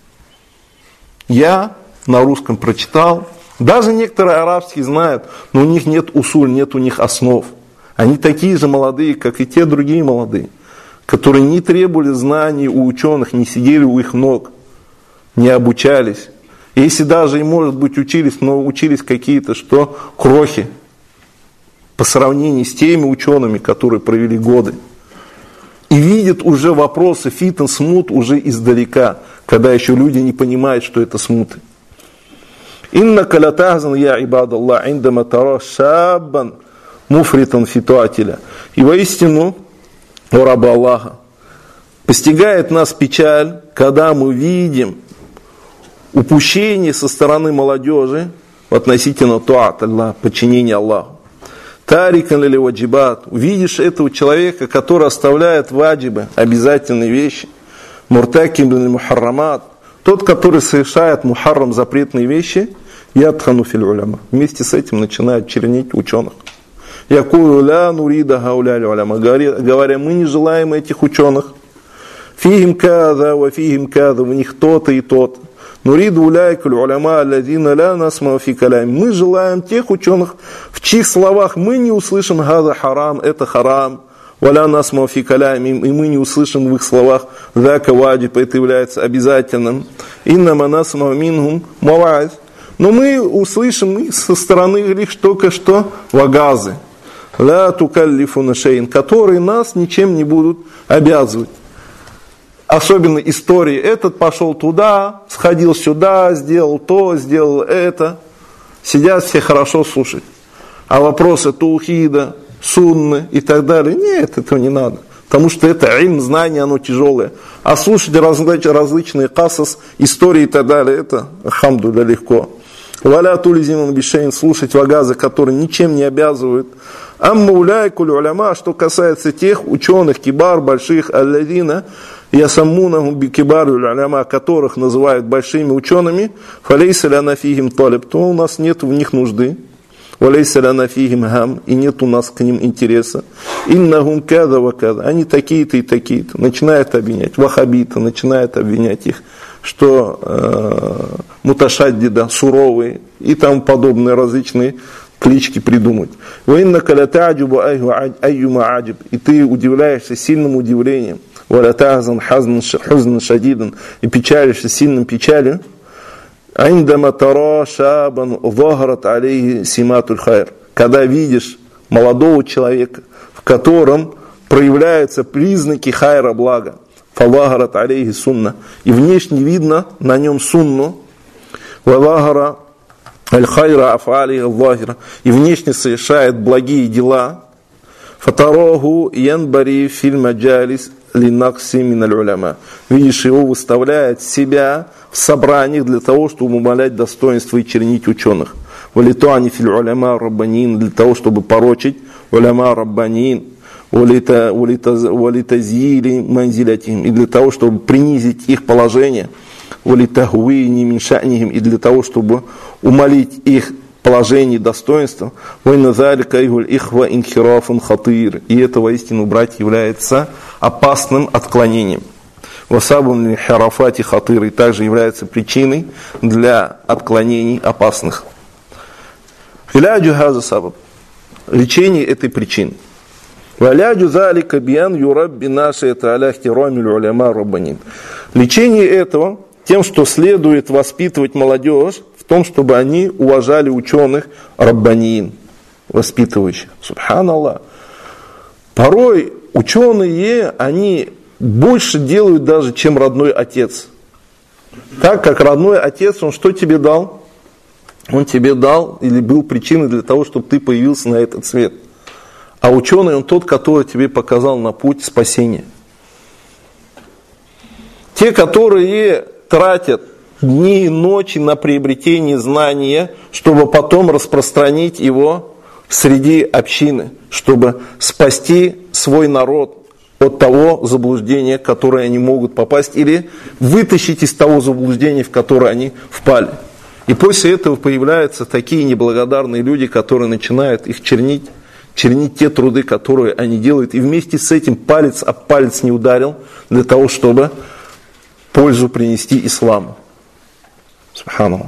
Я на русском прочитал. Даже некоторые арабские знают, но у них нет усуль, нет у них основ. Они такие же молодые, как и те другие молодые, которые не требовали знаний у ученых, не сидели у их ног, не обучались. Если даже и, может быть, учились, но учились какие-то, что, крохи, по сравнению с теми учеными, которые провели годы. И видят уже вопросы фитн, смут уже издалека, когда еще люди не понимают, что это смуты. «Инна калятахзан я ибадаллах, индама тара шаббан муфритан фитуатиля». И воистину, о раба Аллаха, постигает нас печаль, когда мы видим упущение со стороны молодежи относительно туат Аллах, подчинения Аллаху. Тарикан или ваджибат. Увидишь этого человека, который оставляет ваджибы, обязательные вещи. Муртаким или мухаррамат. Тот, который совершает мухаррам, запретные вещи, ядхану фил уляма. Вместе с этим начинают чернить ученых. Якулу ля нурида гауляли уляма. Говоря, мы не желаем этих ученых. Фихим када, ва фихим када. В них то-то и тот. Нуриду уляйкуль уляма алладина ля насма фи калями. Мы желаем тех ученых, в чьих словах мы не услышим гада харам, это харам. Валя насма фи калями, и мы не услышим в их словах зака ваджиб, это является обязательным. Иннама насма минхум маваз. Но мы услышим со стороны лишь только что вагазы. Ля тукаллифуна шейн, которые нас ничем не будут обязывать. Особенно истории. Этот пошел туда, сходил сюда, сделал то, сделал это. Сидят все хорошо слушать. А вопросы таухида, сунны и так далее, нет, этого не надо. Потому что это ильм, знание, оно тяжелое. А слушать различные касас, истории и так далее, это, алхамдулилля, легко. Валя тулизиман бишейн, слушать вагазы, которые ничем не обязывают. Амма уляйкуль уляма, что касается тех ученых, кибар, больших, алладина, ясаммунахум бикибару уляма, которых называют большими учеными, фалейса ляна фихим талиб, то у нас нет в них нужды. Валейса ляна фихим хам, и нет у нас к ним интереса. Иннахум када ва када, они такие-то и такие-то. Начинают обвинять, вахабита, начинают обвинять их, что э, муташаддида, суровые и тому подобные различные клички придумать. И ты удивляешься сильным удивлением. И печалишься сильным печалью. Когда видишь молодого человека, в котором проявляются признаки хайра, блага. Фаллахарат алейхи сунна. И внешне видно на нем сунну. Валлахара аль-хайра афали аллахира. И внешне совершает благие дела. Фатараху янбари филь маджалис линакси мин аль-уляма. Видишь, его выставляет себя в собраниях для того, чтобы умалять достоинство и чернить ученых. Валитуани филь уляма раббанин, для того, чтобы порочить уляма раббанин. Валитазили манзилятихим, и для того, чтобы принизить их положение, валитахуини миншанихим, и для того, чтобы умалить их положение и достоинство, и это воистину, братья, является опасным отклонением. Васабун харафати хатыр, и также является причиной для отклонений опасных. Филяджу хаза сабаб, лечение этой причины. Лечение этого тем, что следует воспитывать молодежь в том, чтобы они уважали ученых раббанин, воспитывающих. Субханаллах. Порой ученые, они больше делают даже, чем родной отец. Так как родной отец, он что тебе дал? Он тебе дал или был причиной для того, чтобы ты появился на этот свет. А ученый, он тот, который тебе показал на путь спасения. Те, которые тратят дни и ночи на приобретение знания, чтобы потом распространить его среди общины, чтобы спасти свой народ от того заблуждения, в которое они могут попасть, или вытащить из того заблуждения, в которое они впали. И после этого появляются такие неблагодарные люди, которые начинают их чернить, чернить те труды, которые они делают, и вместе с этим палец об палец не ударил, для того, чтобы пользу принести исламу. Субханаллах.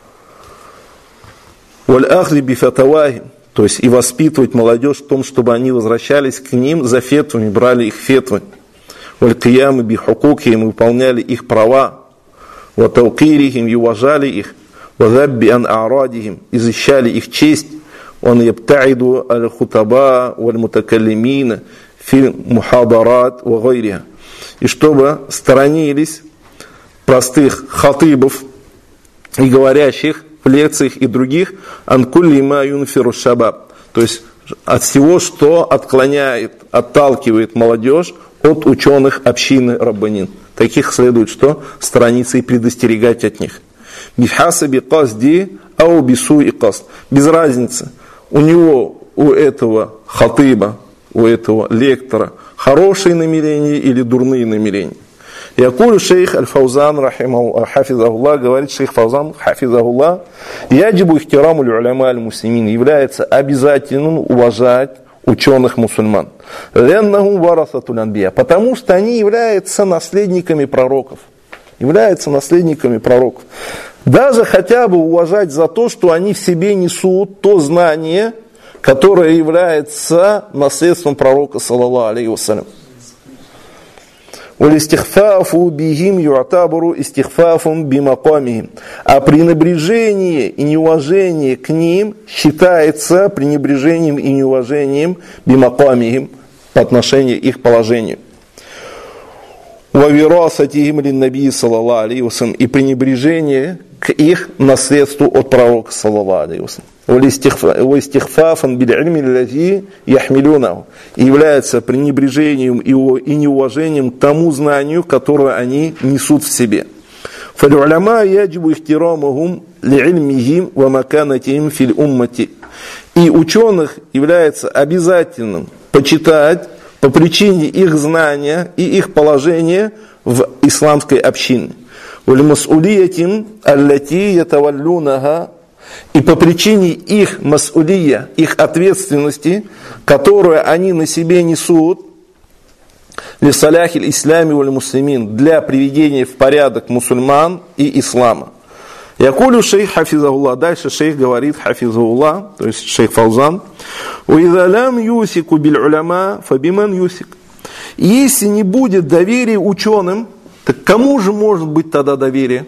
Валь-ахли бифатавахи, то есть и воспитывать молодежь в том, чтобы они возвращались к ним за фетвами, брали их фетвы. Валь-киямы бихукукихим, выполняли их права. Ватаукирихим, и уважали их. Вазабби ан аарадихим, и защищали их честь. Он ябтаиду аль-хутаба валь-мутакаллимина фи мухадарат ва гайриха. И чтобы сторонились простых хатыбов и говорящих в лекциях и других анкулли ма юнфиру шабаб, то есть от всего, что отклоняет, отталкивает молодежь от ученых общины раббанин. Таких следует что? Сторониться и предостерегать от них. Бихасаби казди ау бису и каст. Без разницы. У него, у этого хатыба, у этого лектора хорошие намерения или дурные намерения. Якулю шейх Аль-Фаузан, хафизахуллах, говорит шейх Фаузан, хафизахуллах, яджибу ихтираму уляма аль-муслимин, является обязательным уважать ученых мусульман. Леннахум варасатуль анбия, потому что они являются наследниками пророков. Являются наследниками пророков. Даже хотя бы уважать за то, что они в себе несут то знание, которое является наследством пророка, саллаллаху алейхи вассалям. Валистихфафу бихим юатабуру истихфафум бимакамихим. А пренебрежение и неуважение к ним считается пренебрежением и неуважением бимакамихим по отношению к их положению. Вавирасатихим линнаби саллаллаху алейхи вассалям, и пренебрежение к их наследству от пророка, саллаллаху алейхи вассалям. Валистихфафан биль-ильми лази яхмилюнаху, и является пренебрежением и неуважением к тому знанию, которое они несут в себе. Фаль-уляма яджибу ихтирамухум ли-ильмихим ва маканатихим фил-уммати. И ученых является обязательным почитать по причине их знания и их положения в исламской общине. «Улимасулиятин аллати ятаваллюнага», и по причине их масулия, их ответственности, которую они на себе несут, лисаляхиль ислями валь муслимин, для приведения в порядок мусульман и ислама. Якулю шейх хафизаулла, дальше шейх говорит хафизаулла, то есть шейх Фаузан, уидалям юсику биль уляма фабиман юсик. Если не будет доверия ученым, так кому же может быть тогда доверие?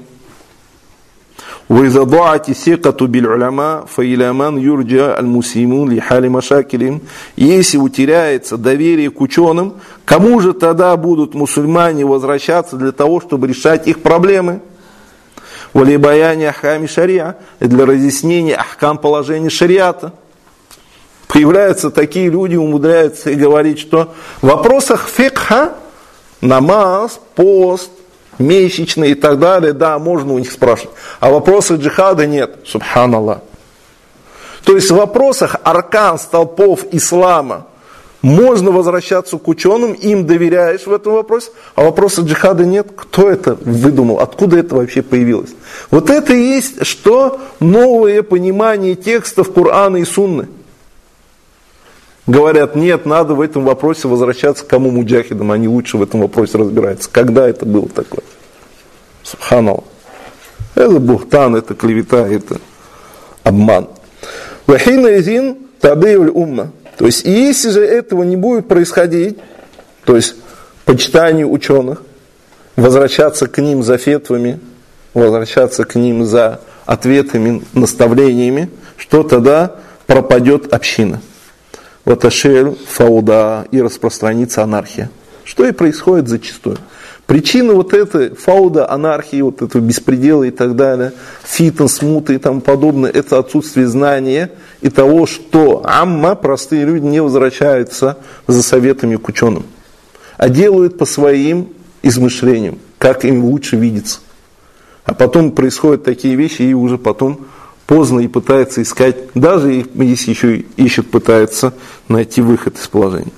وإذا ضاعت الثقة بالعلماء فإلى من يرجع المسلمون لحال مشاكلهم. Если утеряется доверие к ученым, кому же тогда будут мусульмане возвращаться для того, чтобы решать их проблемы? وَلِبَيَانِ أَحْكَامِ шариа, для разъяснения ахкам положения шариата. Появляются такие люди, умудряются и говорить, что в вопросах фикха, намаз, пост, месячные и так далее, да, можно у них спрашивать. А вопросы джихада нет, субханаллах. То есть в вопросах аркан, столпов ислама можно возвращаться к ученым, им доверяешь в этом вопросе, а вопросы джихада нет. Кто это выдумал? Откуда это вообще появилось? Вот это и есть что? Новое понимание текстов Корана и Сунны. Говорят, нет, надо в этом вопросе возвращаться к кому муджахидам, они лучше в этом вопросе разбираются. Когда это было такое? Субханаллах. Это бухтан, это клевета, это обман. Вахина изин табеюль умма. То есть, если же этого не будет происходить, то есть, почитание ученых, возвращаться к ним за фетвами, возвращаться к ним за ответами, наставлениями, что тогда пропадет община. Вот ашель, фауда, и распространится анархия. Что и происходит зачастую. Причина вот этой фауда, анархии, вот этого беспредела и так далее, фитн, смуты и тому подобное, это отсутствие знания и того, что амма, простые люди, не возвращаются за советами к ученым, а делают по своим измышлениям, как им лучше видится. А потом происходят такие вещи, и уже потом поздно и пытается искать, даже если еще ищет, пытается найти выход из положения.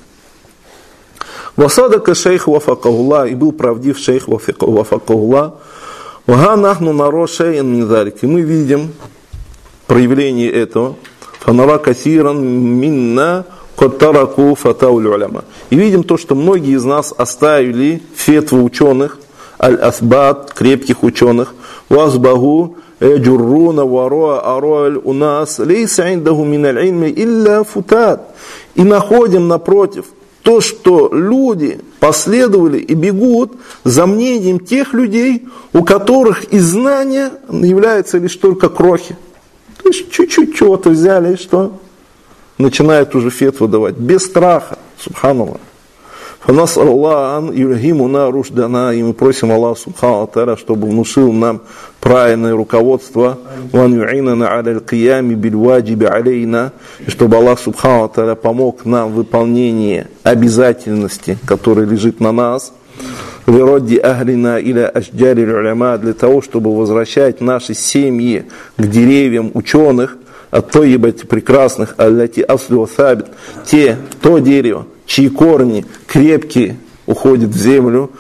Васадака шейх вафакахулла, и был правдив шейх вафакахулла, вага нахну наро шейн минзалик, и мы видим проявление этого, фанара касиран минна коттараку фатауль уляма. И видим то, что многие из нас оставили фетвы ученых, аль-асбат, крепких ученых, вазбагу, эджурруна вароа ароаль у нас, лейса индаху миналь ильми илля футат. И находим напротив то, что люди последовали и бегут за мнением тех людей, у которых из знания являются лишь только крохи. То есть чуть-чуть чего-то взяли и что? Начинают уже фетву давать, без страха, субханаллах. Фанас Аллах юльгимуна рушдана, и мы просим Аллаха субхану тааля, чтобы внушил нам правильное руководство, ван ю'инана аля аль-киями биль-ваджиби алейна, и чтобы Аллах субхану тааля помог нам в выполнении обязательности, которая лежит на нас, лирадди ахлина иля ашджари уляма, для того, чтобы возвращать наши семьи к деревьям ученых, от той ебать прекрасных, аллати аслю сабит, те, то дерево, чьи корни крепкие, уходят в землю,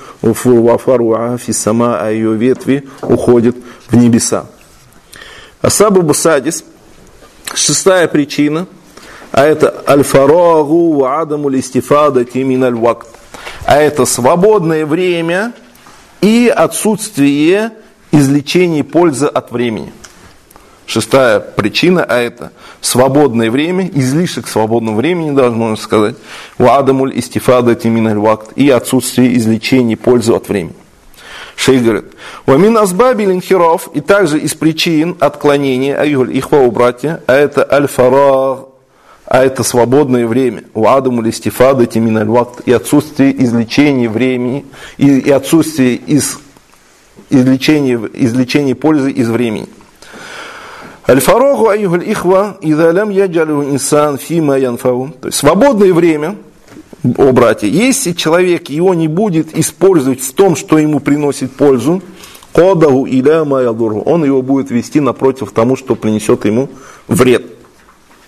сама, а ее ветви уходят в небеса. Асабу Басадис, шестая причина, а это аль-фарагу ва адаму листифадати мин аль-вакт, а это свободное время и отсутствие извлечения пользы от времени. Шестая причина, а это свободное время, излишек свободного времени, даже можно сказать, вадамуль истифадати миналь вакт, и отсутствие извлечения пользы от времени. Шейх говорит, вамин азбабиль инхиров, и также из причин отклонения, аюль ихва братья, а это аль-фараг, а это свободное время, вадамуль истифадати миналь вакт, и отсутствие извлечения времени, и, и отсутствие из, извлечения, извлечения пользы из времени. Аль-фарагу айюхаль ихва иза лям яджалю инсан фима янфау. То есть свободное время, о братья, если человек его не будет использовать в том, что ему приносит пользу, кодаху иля ма ядуру, он его будет вести напротив тому, что принесет ему вред.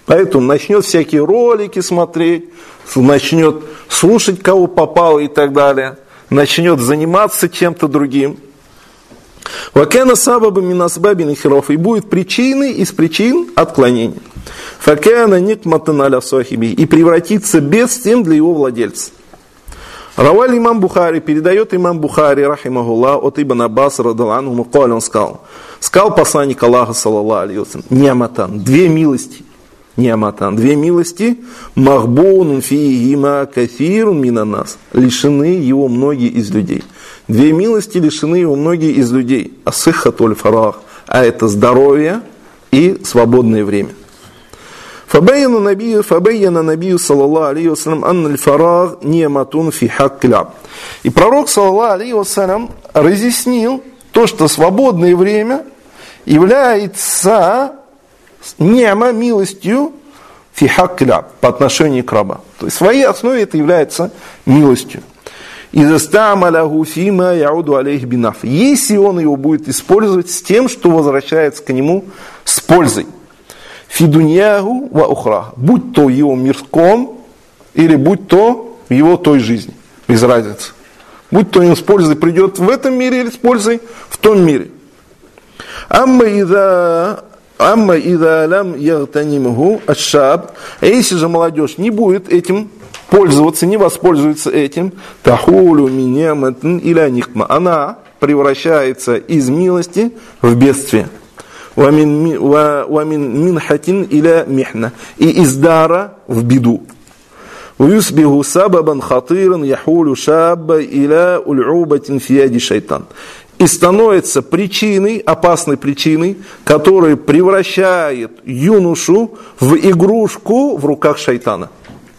Поэтому начнет всякие ролики смотреть, начнет слушать, кого попало и так далее, начнет заниматься чем-то другим. Вакана сабаба минасбабин хироф, и будет причиной из причин отклонения. Факана никматан аля сахиби, и превратится бедствием для его владельца. Раваль имам Бухари, передает имам Бухари, рахимахуллах, от Ибн Аббас, радаллаху анху, каль, он сказал, сказал посланник Аллаха, саллаллаху алейхи ва саллям, ниаматан, две милости, ниаматан, две милости, махбунун фигима кафирун минанас, лишены его многие из людей. Две милости лишены его многие из людей, асыхатуль фарах, а это здоровье и свободное время. Фабайяна набию, фабайяна набию, саллаллаху алейхи ва саллям, анна аль-фараг ниаматун фи хакки аль-абд. И пророк, саллаллаху алейхи ва саллям, разъяснил то, что свободное время является ниама, милостью фи хакки аль-абд, по отношению к раба. То есть в своей основе это является милостью. Если он его будет использовать с тем, что возвращается к нему с пользой. Фидуньягу ва ухра, будь то в его мирском, или будь то в его той жизни, без разницы. Будь то он с пользой придет в этом мире, или с пользой в том мире. Амма ида амма ида лам ягтанимху аш-шаб, а если же молодежь не будет этим пользоваться, не воспользуется этим, тахулу миньяматн иля никма, она превращается из милости в бедствие. Вамин минхатин иля михна, и из дара в беду. Уюсбиху сабабан хатиран яхулю шабба иля уль'убатин фияди шайтан. И становится причиной, опасной причиной, которая превращает юношу в игрушку в руках шайтана.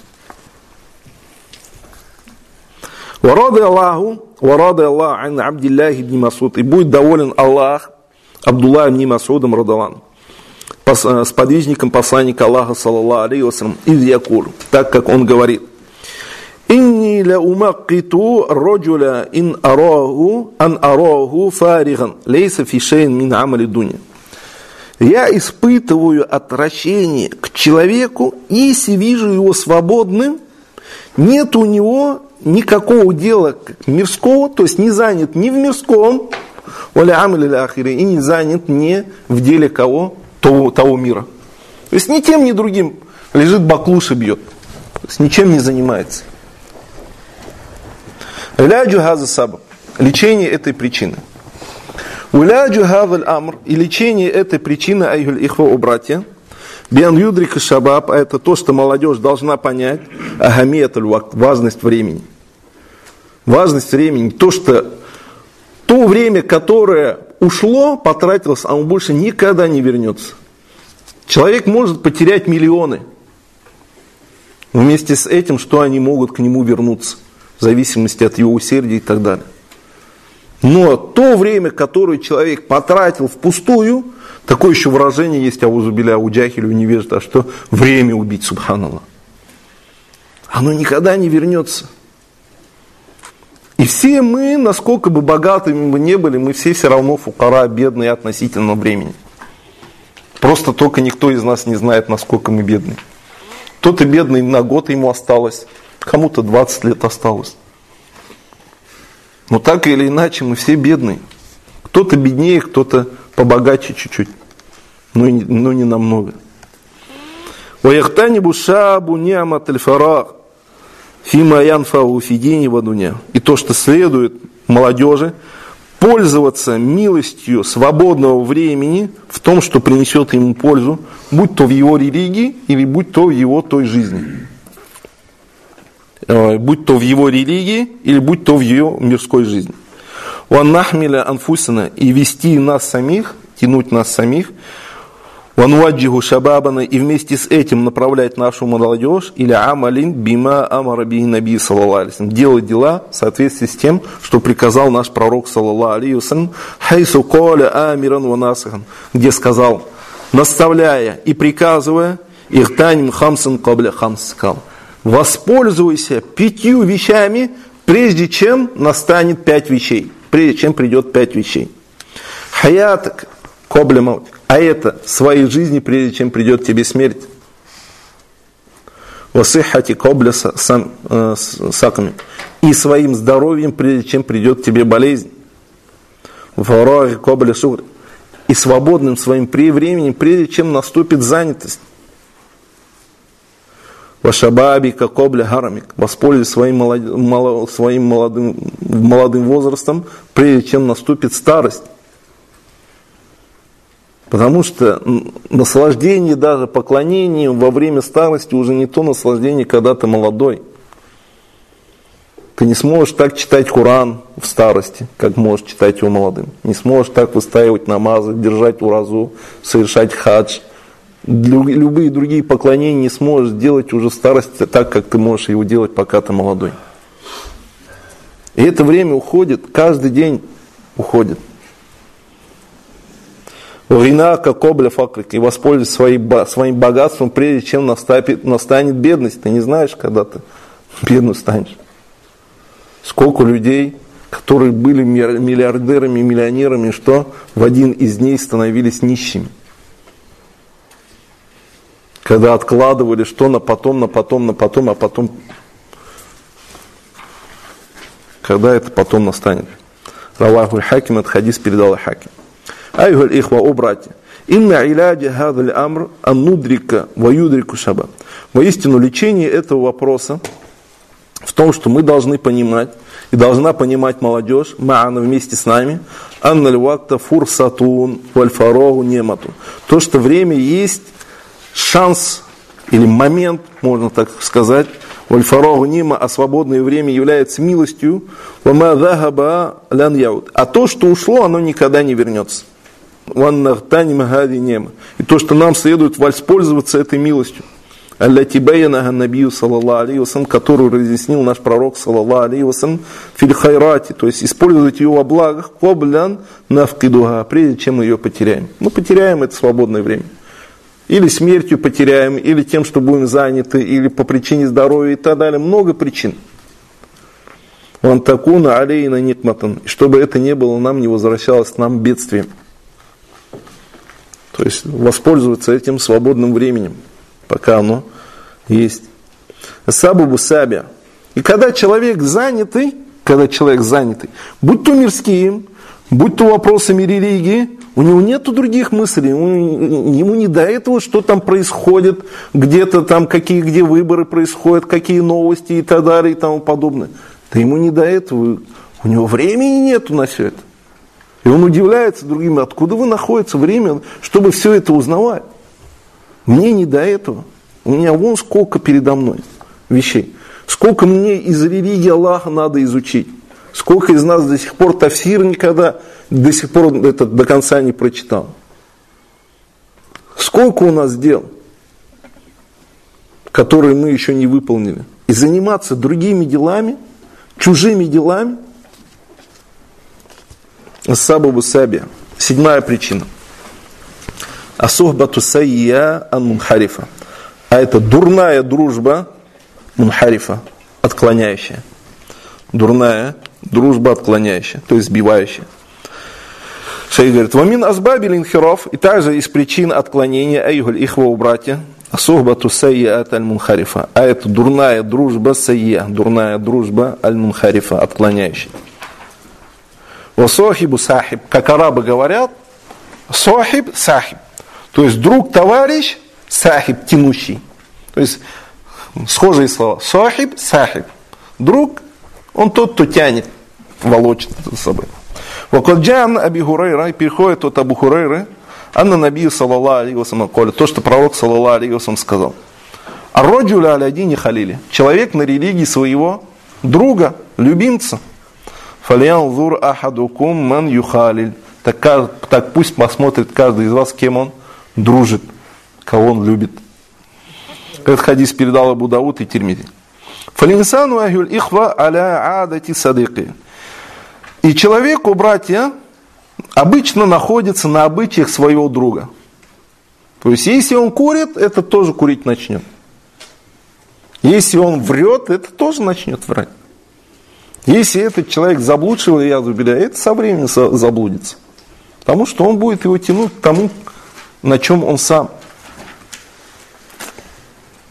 Варады Аллаху, варады Аллах ан Абдиллах ибн Масуд, и будет доволен Аллах Абдулла ибн Масудом радаллаху анху, сподвижником посланника Аллаха, саллаллаху алейхи ва саллям, из якуль, так как он говорит: «Инни ла умаккиту раджуля ин араху ан араху фариган, лейса фи шейн мин амали дуня». Я испытываю отвращение к человеку, если вижу его свободным, нет у него никакого дела мирского, то есть не занят ни в мирском, и не занят не в деле кого, того, того мира. То есть ни тем, ни другим лежит баклуши бьет. То есть ничем не занимается. Лечение этой причины. И лечение этой причины, айюль ихва, о братья, биан юдрика шабаб, а это то, что молодежь должна понять, агамиятуль вакт, важность времени. Важность времени, то, что то время, которое ушло, потратилось, оно больше никогда не вернется. Человек может потерять миллионы. Вместе с этим, что они могут к нему вернуться, в зависимости от его усердия и так далее. Но то время, которое человек потратил впустую, такое еще выражение есть, аузубиля, у джахиля, у невежда, а что время убить, субханаллах. Оно никогда не вернется. И все мы, насколько бы богатыми бы не были, мы все все равно фукара, бедные относительно времени. Просто только никто из нас не знает, насколько мы бедные. Кто-то бедный, на год ему осталось, кому-то двадцать лет осталось. Но так или иначе мы все бедные. Кто-то беднее, кто-то побогаче чуть-чуть, но не, но не намного. وَيَخْتَنِبُ الشَّابُ نِعْمَةَ الْفَرَاغِ فِيمَا يَنْفَعُهُ فِي دِينِهِ وَدُنْيَاهِ. И то, что следует молодежи, пользоваться милостью свободного времени в том, что принесет ему пользу, будь то в его религии или будь то в его той жизни. Будь то в его религии или будь то в ее мирской жизни. وَنَحْمِلَ أَنفُسَنَا, и вести нас самих, тянуть нас самих, وَنُوَجِّهُ шабабана, и вместе с этим направлять нашу молодежь, или амалин бима амара би наби саллаллаху алейхи ва саллям, делать дела в соответствии с тем, что приказал наш пророк саллаллаху алейхи ва саллям, хайсу каля амиран ва насихан, где сказал, наставляя и приказывая, ихтаним хамсан кабля хамс, сказал, воспользуйся пятью вещами, прежде чем настанет пять вещей, прежде чем придет пять вещей. Хаятак кабля маутик, а это своей жизни, прежде чем придет тебе смерть. васихати кобля саками, и своим здоровьем, прежде чем придет к тебе болезнь, вараги кобля шугр, и свободным своим временем, прежде чем наступит занятость. Вашабаби кобля харамик, воспользуйся своим, молод, молод, своим молодым, молодым возрастом, прежде чем наступит старость. Потому что наслаждение, даже поклонением во время старости уже не то наслаждение, когда ты молодой. Ты не сможешь так читать Коран в старости, как можешь читать его молодым. Не сможешь так выстаивать намазы, держать уразу, совершать хадж. Любые другие поклонения не сможешь делать уже в старости так, как ты можешь его делать, пока ты молодой. И это время уходит, каждый день уходит. Уринака кобля факрик, и воспользуйся своим, своим богатством, прежде чем настанет, настанет бедность. Ты не знаешь, когда ты бедным станешь. Сколько людей, которые были миллиардерами, миллионерами, что в один из дней становились нищими. Когда откладывали что на потом, на потом, на потом, а потом, когда это потом настанет. Равахуль Хаким, этот хадис передал Хаким. Айхуль ихва, о братья, инна иляджа хадаль амр аннудрика ваюдрику шаба. Воистину, лечение этого вопроса в том, что мы должны понимать, и должна понимать молодежь, ма'ана вместе с нами, анналь вакта фурсатун вальфарогу немату. То, что время есть шанс или момент, можно так сказать, вальфарогу нема, а свободное время является милостью, вама дахаба лян яуд. А то, что ушло, оно никогда не вернется. И то, что нам следует воспользоваться этой милостью, аллати баянаха набию саллаллаху алейхи вассалям, которую разъяснил наш пророк саллаллаху алейхи вассалям фил хайрати, то есть использовать ее во благах, коблян нафкидуха, прежде чем мы ее потеряем. Мы потеряем это свободное время. Или смертью потеряем, или тем, что будем заняты, или по причине здоровья и так далее. Много причин. Ван такуна алейна никматан, чтобы это не было нам, не возвращалось к нам бедствием. То есть воспользоваться этим свободным временем, пока оно есть. Сабубу сабя. И когда человек занятый, когда человек занятый, будь то мирским, будь то вопросами религии, у него нету других мыслей, ему не до этого, что там происходит, где-то там, какие, где выборы происходят, какие новости и так далее и тому подобное. Да ему не до этого, у него времени нету на все это. И он удивляется другим, откуда вы находите время, чтобы все это узнавать. Мне не до этого. У меня вон сколько передо мной вещей. Сколько мне из религии Аллаха надо изучить. Сколько из нас до сих пор тафсир никогда до сих пор это до конца не прочитал. Сколько у нас дел, которые мы еще не выполнили. И заниматься другими делами, чужими делами. Сабабу сабия. Седьмая причина. Асухбату сайя ан мунхарифа. А это дурная дружба мунхарифа, отклоняющая. Дурная дружба отклоняющая, то есть сбивающая. Шейх говорит, вамин азбабил инхиров, и также из причин отклонения, айгуль ихва у братья, асухбату сайя ат аль мунхарифа. А это дурная дружба сайя, дурная дружба аль мунхарифа, отклоняющая. Васохибу сахиб, как арабы говорят, сохиб сахиб. То есть друг, товарищ, сахиб, тянущий. То есть схожие слова. Сахиб, сахиб. Друг, он тот, кто тянет, волочит за собой. Вакаджан Аби Хурайра, переходит от Абу Хурайры, анна набию саллаллаху алейхи вассалям, то, что пророк саллаллаху алейхи вассалям сказал. Арроджуля алядини халили. Человек на религии своего друга, любимца. Фалянзур ахадукум ман юхалиль. Так, так пусть посмотрит каждый из вас, с кем он дружит, кого он любит. Этот хадис передал Абу Дауд и Тирмизи. Фалинсану ахюль ихва аля адати садыки. И человеку, братья, обычно находится на обычаях своего друга. То есть, если он курит, это тоже курить начнет. Если он врет, это тоже начнет врать. Если этот человек заблудший, я забеля, это со временем заблудится. Потому что он будет его тянуть к тому, на чем он сам.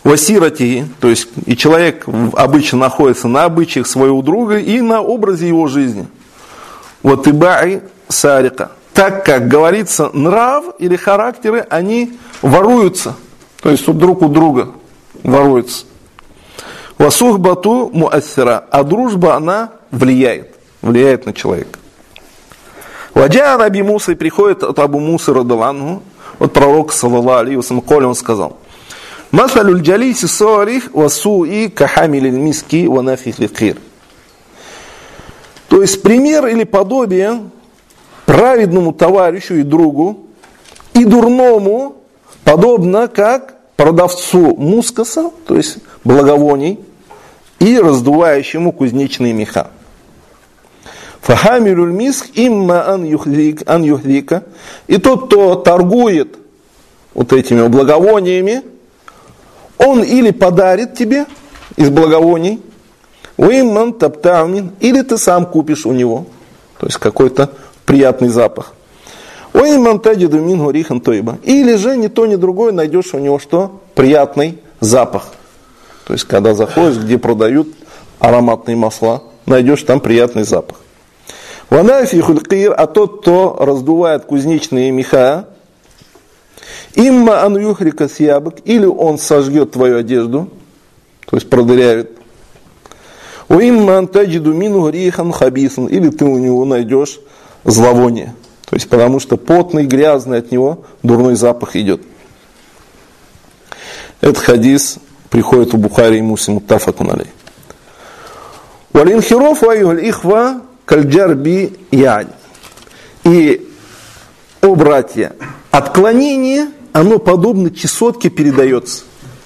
васирати, то есть и человек обычно находится на обычаях своего друга и на образе его жизни. Вот ибаи сарика. Так как говорится, нрав или характеры, они воруются. То есть друг у друга воруются. Васухбату муассира. А дружба, она влияет. Влияет на человека. Ваджа Раби Муса, и приходит от Абу Мусы радаллаху, от пророка саллаллаху алейхи ва саллям, он сказал: Масалюль джалиси салих ва суи кахамилил миски ва нафихли кир. То есть пример или подобие праведному товарищу и другу и дурному подобно как продавцу мускаса, то есть благовоний, и раздувающему кузнечные меха. Фахамилюль миск имма ан юхдика. И тот, кто торгует вот этими благовониями, он или подарит тебе из благовоний, уимман таптамин, или ты сам купишь у него, то есть какой-то приятный запах. Уимман таджиду мингу рихан тойба. Или же ни то, ни другое найдешь у него что? Приятный запах. То есть когда заходишь, где продают ароматные масла, найдешь там приятный запах. Ванафихуль кир, а тот, кто раздувает кузнечные меха, имма ан юхрика сьябак, или он сожгет твою одежду, то есть продырявит. Уимма ан таджиду мингу рихан хабисан, или ты у него найдешь зловоние. То есть потому что потный, грязный от него дурной запах идет. Этот хадис приходит у Бухари и Муслима муттафакун алейх. Валинхиров ваюль ихва кальджарби янь. И, о братья, отклонение, оно подобно чесотке передается.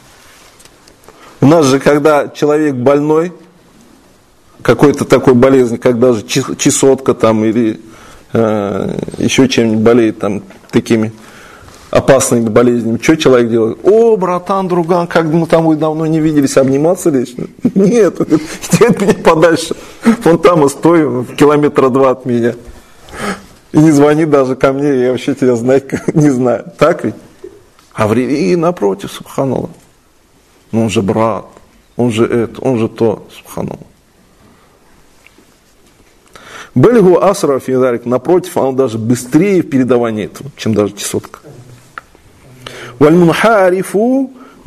У нас же, когда человек больной, какой-то такой болезнь, когда же чесотка там или э, еще чем-нибудь болеет там такими опасными болезнями, что человек делает? О, братан, друган, как мы там вы давно не виделись, обниматься лично? Нет, иди от меня подальше. Вон там и стою, километра два от меня. И не звони даже ко мне, я вообще тебя знать не знаю. Так ведь? А в религии напротив, субханаллах. Ну он же брат, он же это, он же то, субханаллах. Бельгу асра фидарик, напротив, он даже быстрее в передавании этого, чем даже чесотка. Вальмунхарифу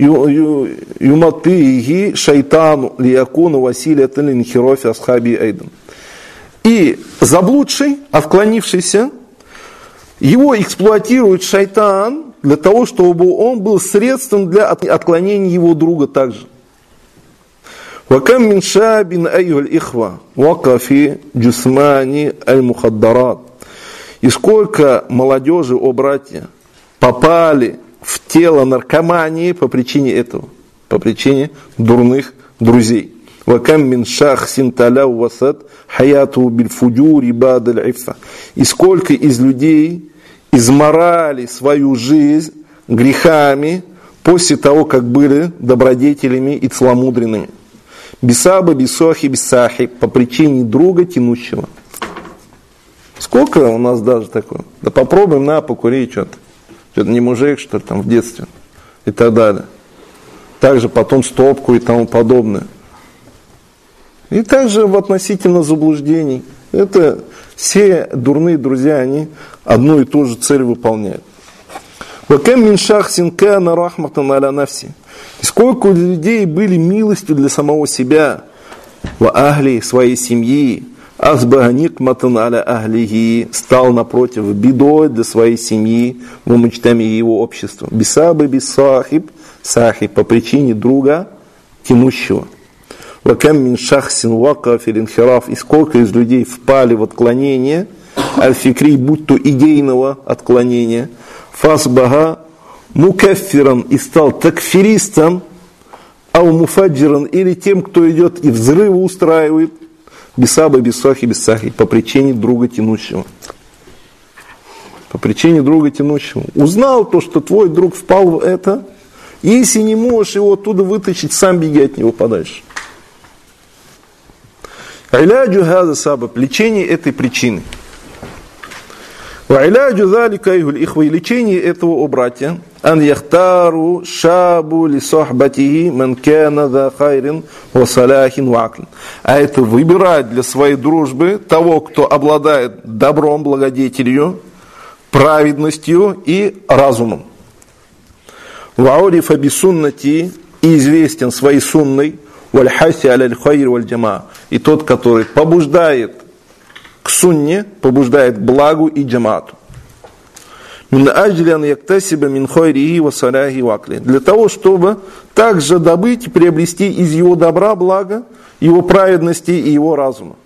юматыги шайтану лиякуну василятан линхирофи асхаби айдан. И заблудший, отклонившийся, его эксплуатирует шайтан для того, чтобы он был средством для отклонения его друга также. Вакам мин шабин айюль ихва вакафи джусмани аль-мухаддарат. И сколько молодежи, о братья, попали в тело наркомании по причине этого, по причине дурных друзей. Вакам мин шахсин таляу васад хаяту бильфудюри бадаль ифа. И сколько из людей изморали свою жизнь грехами после того, как были добродетелями и целомудренными. Бисаба, бисохи, бисахи, по причине друга тянущего. Сколько у нас даже такое? Да попробуем, на, покури что-то. Что-то не мужик, что ли, там в детстве. И так далее. Также потом стопку и тому подобное. И также в относительно заблуждений. Это все дурные друзья, они одну и ту же цель выполняют. Вакам мин шахсин кана рахматан аля нафси. И сколько людей были милостью для самого себя, ва ахли, своей семьи, асбаха никматан аля ахлихи, стал напротив бедой для своей семьи, в мучтами его общества. Бисабы бисахиб, сахиб, по причине друга тянущего. Вакам мин шахсин вака филинхираф. И сколько из людей впали в отклонение, аль-фикри, будь то идейного отклонения, фасбага мукаффиран, и стал такфиристом, ау муфаджиран, или тем, кто идет и взрывы устраивает, бисаба, бисахи, бисахи, по причине друга тянущего. По причине друга тянущего. Узнал то, что твой друг впал в это, если не можешь его оттуда вытащить, сам беги от него подальше. Иляджу хаза сабаб, лечение этой причины. Лечение этого, о братья, ан яхтару шабу ли сохбатихи ман кана за хайрин ва салахин ва аклин. А это выбирать для своей дружбы того, кто обладает добром, благодетелью, праведностью и разумом. Ва урифа би суннати, и известен своей сунной, валь хаси аляль хайр валь джама, и тот, который побуждает к сунне, побуждает к благу и джамату. Для того, чтобы также добыть и приобрести из его добра благо, его праведности и его разума.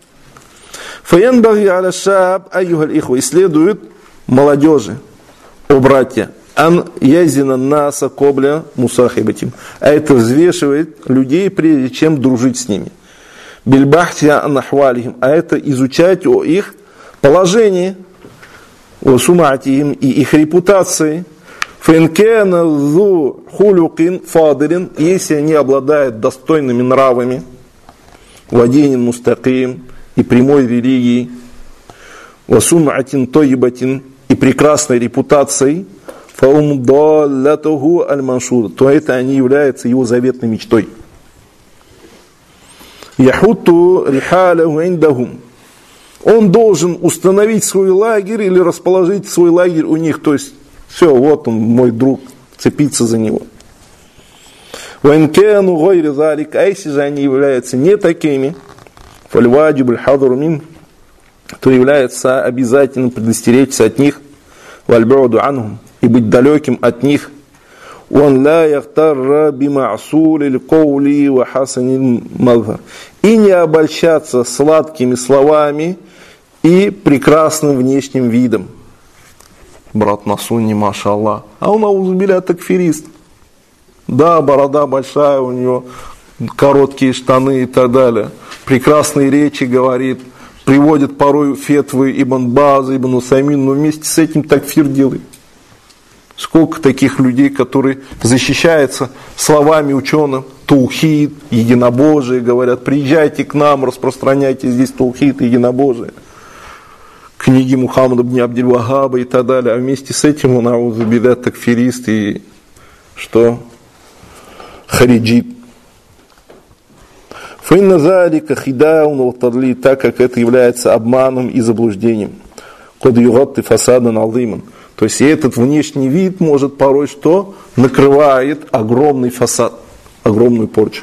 И следует молодежи, о братья, ан язина наса кобля мусахибатим, а это взвешивает людей, прежде чем дружить с ними. Бильбахтия анахвалихим, а это изучать о их положении, о суматихим и их репутации. Фенкена зу хулюкин фадырин, если они обладают достойными нравами, вадинин мустаким и прямой религией, васуматин тойибатин и прекрасной репутацией, фаумдаллатуху аль-маншур, то это они являются его заветной мечтой. Яхуту рихалаху индахум, он должен установить свой лагерь или расположить свой лагерь у них, то есть все, вот он, мой друг, цепиться за него. А если же они являются не такими, то является обязательным предостеречься от них и быть далеким от них. И не обольщаться сладкими словами и прекрасным внешним видом. Брат на сунне, машаллах. А он аузубилля такфирист. Да, борода большая у него, короткие штаны и так далее. Прекрасные речи говорит, приводит порой фетвы Ибн База, Ибн Усаймин, но вместе с этим такфир делает. Сколько таких людей, которые защищаются словами ученых, таухид, единобожие, говорят, приезжайте к нам, распространяйте здесь таухид и единобожие. Книги Мухаммада ибн Абдиль-Вахаба и так далее. А вместе с этим он аузубилля такфирист и что? Хариджит. Фаинна залика хидаун ва тадли, так как это является обманом и заблуждением. Код югатти фасадан азиман. То есть и этот внешний вид может порой что? Накрывает огромный фасад, огромную порчу.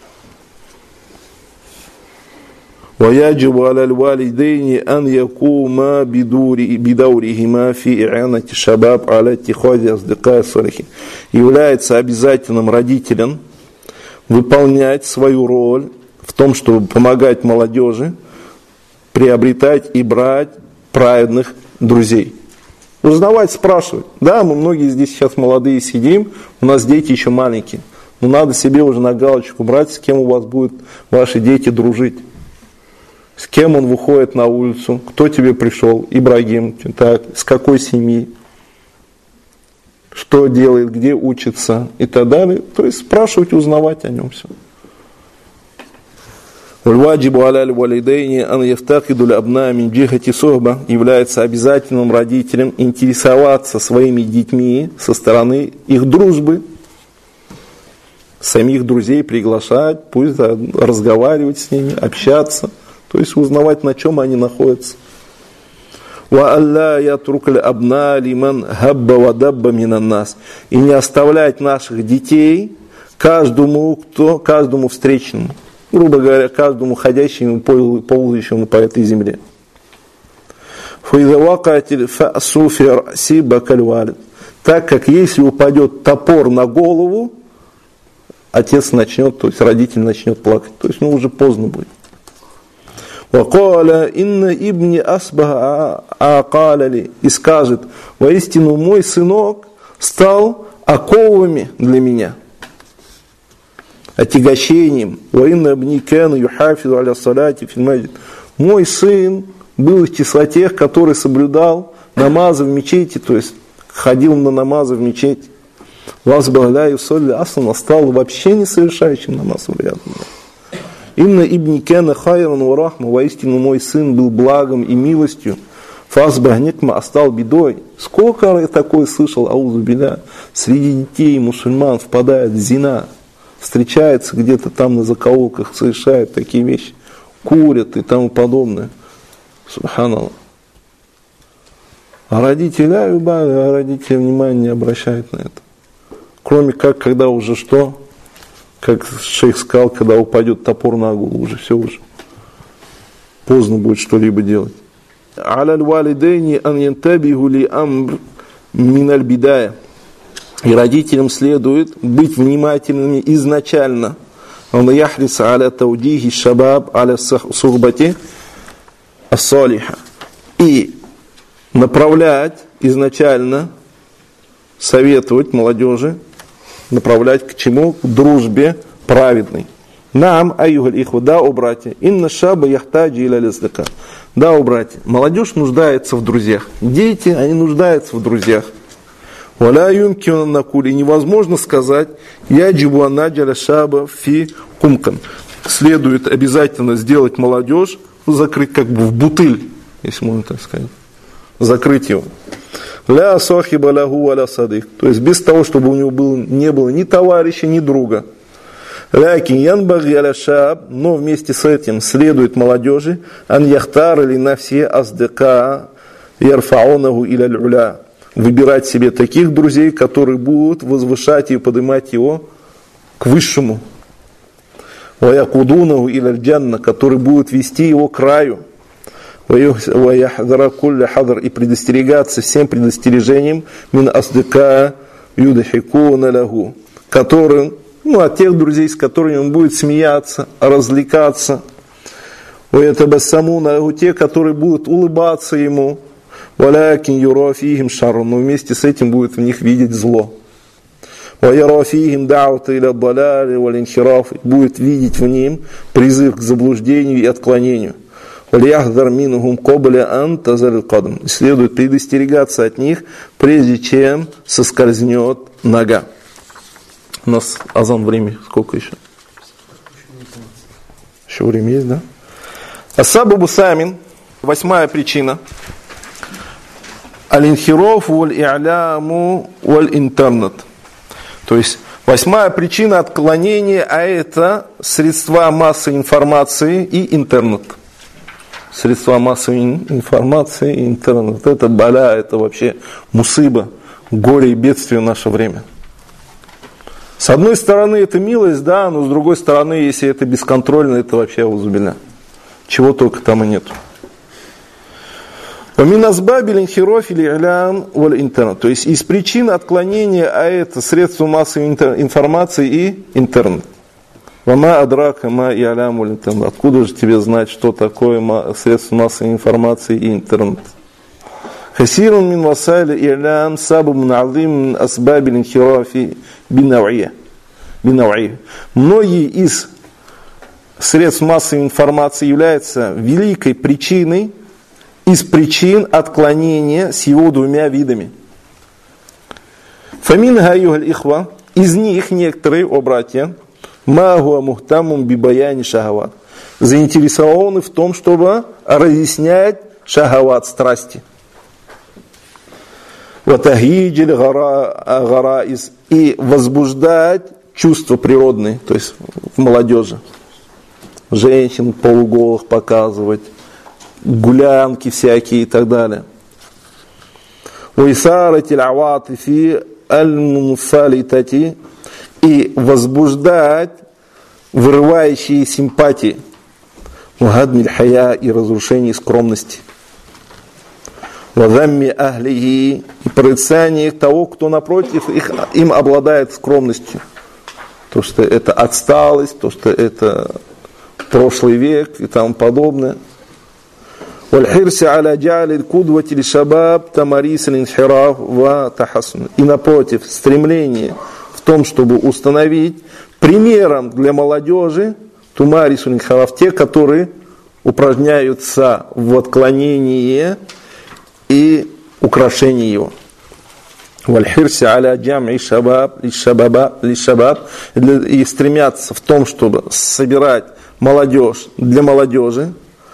وَيَجِبُ عَلَى الْوَالِدَيْنِ أَنْ يَقُومَا بِدَوْرِهِمَا فِي إِعَانَةِ الشَّبَابِ عَلَى اتِّخَاذِ أَصْدِقَاءِ الصَّالِحِينَ. Является обязательным родителям выполнять свою роль в том, чтобы помогать молодежи приобретать и брать праведных друзей. Узнавать, спрашивать. Да, мы многие здесь сейчас молодые сидим, у нас дети еще маленькие. Но надо себе уже на галочку брать, с кем у вас будут ваши дети дружить. С кем он выходит на улицу, кто тебе пришел, Ибрагим, так, с какой семьи, что делает, где учится и так далее. То есть спрашивать, узнавать о нем все. Является обязательным родителям интересоваться своими детьми со стороны их дружбы, самих друзей приглашать, пусть разговаривать с ними, общаться, то есть узнавать, на чем они находятся. И не оставлять наших детей каждому, кто, каждому встречному, грубо говоря, каждому ходящему, ползающему по этой земле. Так как если упадет топор на голову, отец начнет, то есть родитель начнет плакать, то есть ну, уже поздно будет. И скажет, воистину мой сынок стал оковами для меня, отягощением. Мой сын был из числа тех, который соблюдал намазы в мечети, то есть ходил на намазы в мечети. Стал вообще не совершающим намаз. Именно Ибн Кена хайран ва рахма, воистину мой сын был благом и милостью. Фасбах никма остал бедой. Сколько я такое слышал, аузу билля, среди детей мусульман впадает зина, встречается где-то там на закоулках, совершает такие вещи, курят и тому подобное. Субханаллах. А родители, а родители внимания не обращают на это. Кроме как, когда уже что? Как шейх сказал, когда упадет топор на голову, уже все уже. Поздно будет что-либо делать. على الوالدين أن ينتبهوا لأمر من البداية. И родителям следует быть внимательными изначально. Он яхрис аля таудихи шабаб аля сухбати ас-салиха. И направлять изначально, советовать молодежи, направлять к чему? К дружбе праведной. Нам, аюгаль ихва, да, о братья, инна шаба яхтаджи иля лиздыка. Да, о братья, молодежь нуждается в друзьях. Дети, они нуждаются в друзьях. Валя юмкина накули, невозможно сказать, яджибу анаджаля шаба фи кумкан. Следует обязательно сделать молодежь, закрыть как бы в бутыль, если можно так сказать. Закрыть его. Ля сахиба лягу аля садых. То есть без того, чтобы у него был, не было ни товарища, ни друга. Лякин янбаги аля шаб, но вместе с этим следует молодежи ан яхтар или на все аздыка ярфаонаху иля люля. Выбирать себе таких друзей, которые будут возвышать и поднимать его к высшему. Ваякудунаху иля джанна, который будет вести его к раю. Ваяхдара кулля хадр, и предостерегаться всем предостережением мин аздыка юдахикуна лягу, которым, ну, от тех друзей, с которыми он будет смеяться, развлекаться. Ваятабассамуна, те, которые будут улыбаться ему. Валякин юрафихим шаррун, но вместе с этим будет в них видеть зло. Ваярафихим даута иля даляли валинхираф, будет видеть в ним призыв к заблуждению и отклонению. Вальяхдар минухум кобаля ан тазалил кадам. Следует предостерегаться от них, прежде чем соскользнет нога. У нас азан время сколько еще? Еще время есть, да? Асабу бусамин, восьмая причина. Алинхироф валь и'ляму валь интернет. То есть восьмая причина отклонения, а это средства массовой информации и интернет. Средства массовой информации и интернет. Это баля, это вообще мусыба, горе и бедствие в наше время. С одной стороны это милость, да, но с другой стороны, если это бесконтрольно, это вообще аузубилля. Чего только там и нет. То есть из причин отклонения, а это средства массовой информации и интернет. Откуда же тебе знать, что такое средства массовой информации и интернет? Хасирун мин васайли и'лям сабабун азим асбабил инхирафи бинауия. Многие из средств массовой информации являются великой причиной из причин отклонения с его двумя видами. Фаминга аюгаль ихва, из них некоторые, о братья, магуа мухтамум бибаяни шахават, заинтересованы в том, чтобы разъяснять шахават, страсти. Ватахиджиль гараиз, и возбуждать чувства природные, то есть в молодежи. Женщин полуголых показывать, гулянки всякие и так далее. Уисаратиль аватифи аль-мунфалитати, и возбуждать вырывающие симпатии. Угадмиль хая, и разрушение скромности. Вадамми ахлихи, и порицание того, кто напротив их, им обладает скромностью. То, что это отсталость, то, что это прошлый век и тому подобное. Вальхирси аля джалиль кудвати лишабаб тамарис линхираф ва тахасун. И напротив, стремление в том, чтобы установить примером для молодежи тумарис линхираф, те, которые упражняются в отклонении и украшении его. Вальхирси аля джам'i шабаб лишабаб, и стремятся в том, чтобы собирать молодежь для молодежи.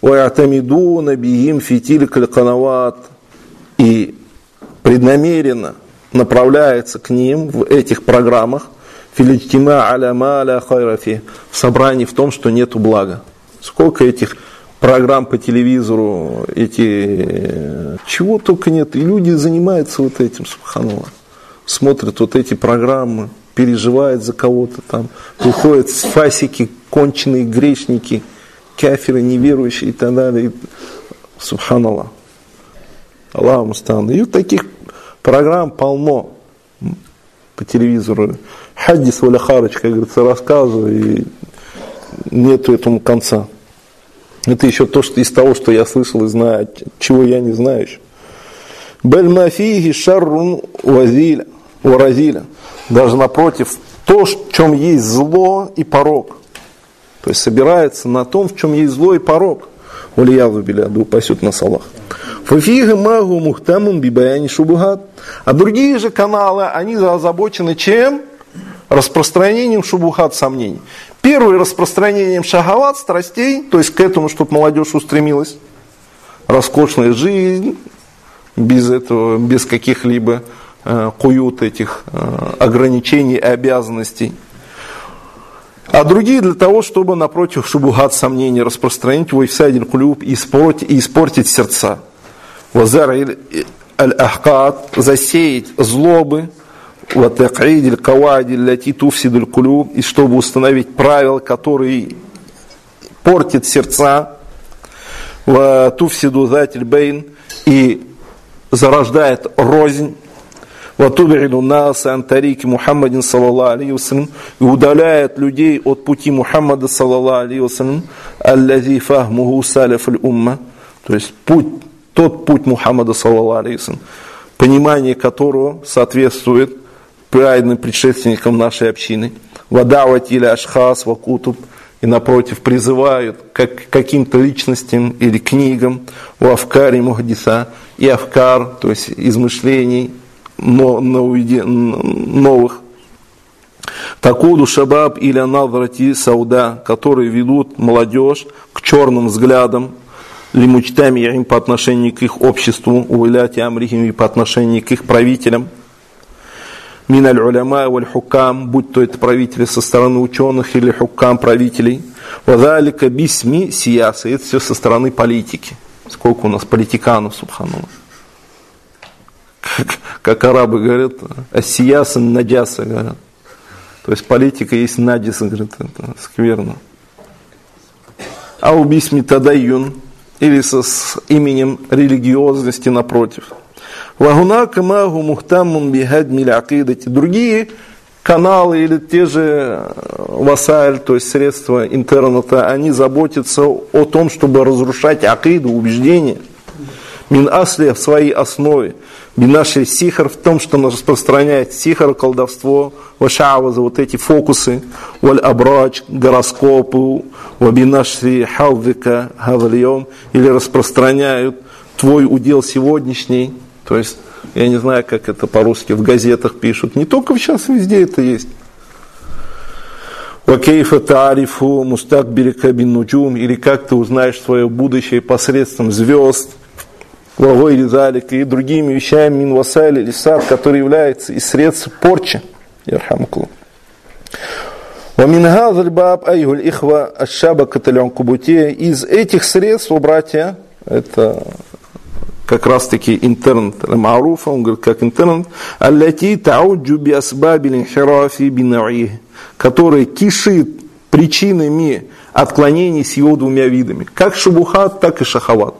وَيَعْتَمِدُونَ بِهِمْ فِي تِلْكَ الْقَنَوَاتِ, и преднамеренно направляется к ним в этих программах филиджтима аля ма ля хайра фи, в собрании в том, что нету блага. Сколько этих программ по телевизору, эти чего только нет, и люди занимаются вот этим, субханаллах, смотрят вот эти программы, переживают за кого-то там, приходят фасики, конченые грешники, кафиры, неверующие и так далее, субханаллах. Аллаху муста'ан. И таких программ полно по телевизору. Хаддис валя харыч, как говорится, рассказываю, и нету этому конца. Это еще то, что из того, что я слышал и знаю, чего я не знаю еще. Баль ма фиги шаррун вазиля, варазиля. Даже напротив, то, в чем есть зло и порок. То есть собирается на том, в чем есть зло и порок. Валиязу биля, да упасет нас Аллах. Фафига магу мухтамун бибаяни шубухат. А другие же каналы, они озабочены чем? Распространением шубухат, сомнений. Первый распространением шахават, страстей, то есть к этому, чтобы молодежь устремилась. Роскошная жизнь, без этого, без каких-либо э, куют этих э, ограничений и обязанностей. А другие для того, чтобы напротив шубухат, сомнений распространить в ифсадиль кулюб и испортить, и испортить сердца. Вазар аль-ахкат, засеять злобы, ватакаидиль кавадиль лати туфсидуль кулюб, и чтобы установить правила, которые портят сердца, ватуфсиду затиль бейн, и зарождает рознь, ватубириду нас антарики Мухаммадин саллаллаху алейхи вассалям, и удаляет людей от пути Мухаммада саллаллаху алейхи вассалям, аллази фахмуху саляф аль-умма, то есть путь, тот путь Мухаммада саллаллаху алейхи вассалям, понимание которого соответствует праведным предшественникам нашей общины. Вадавати или ашхас вакутуб, и напротив призывают как, каким-то личностям или книгам, у афкари мухдиса, и афкар, то есть измышлений но, новых. Такуду шабаб или надрати сауда, которые ведут молодежь к черным взглядам, лимучтами им по отношению к их обществу, увиляти амрихим и по отношению к их правителям. Миналь уляма валь хукам, будь то это правители со стороны ученых или хукам правителей. Вазалика бисми сияса, это все со стороны политики. Сколько у нас политиканов, субханаллах. Как, как арабы говорят, асияса наджаса говорят. То есть политика есть наджис, говорят, это скверно. А у бисми тадайюн, или со, с именем религиозности напротив. Вагунака магу мухтамун бихадмиль акидати. Другие каналы или те же васаль, то есть средства интернета, они заботятся о том, чтобы разрушать акиду, убеждения. Мин асли в своей основе. Бинаши сихар в том, что распространяет сихар, колдовство, вашаваза, вот эти фокусы, валь абрач, гороскопы, вабинаши халвика гавальем, или распространяют твой удел сегодняшний. То есть, я не знаю, как это по-русски в газетах пишут. Не только сейчас, везде это есть. Вакейфа тарифу мустакбирика бин нуджум, или как ты узнаешь свое будущее посредством звезд, вагой резалик, и другими вещами мин васайли лисад, которые являются из средств порчи. Ярхамуклу. Вамин газаль баб айгуль ихва ашаба каталян кубуте. Из этих средств, братья, это как раз таки интернет, маруфа, он говорит, как интернет, аллати тауджу би асбабил инхирафи бинауи, который кишит причинами отклонений с его двумя видами, как шубухат, так и шахават.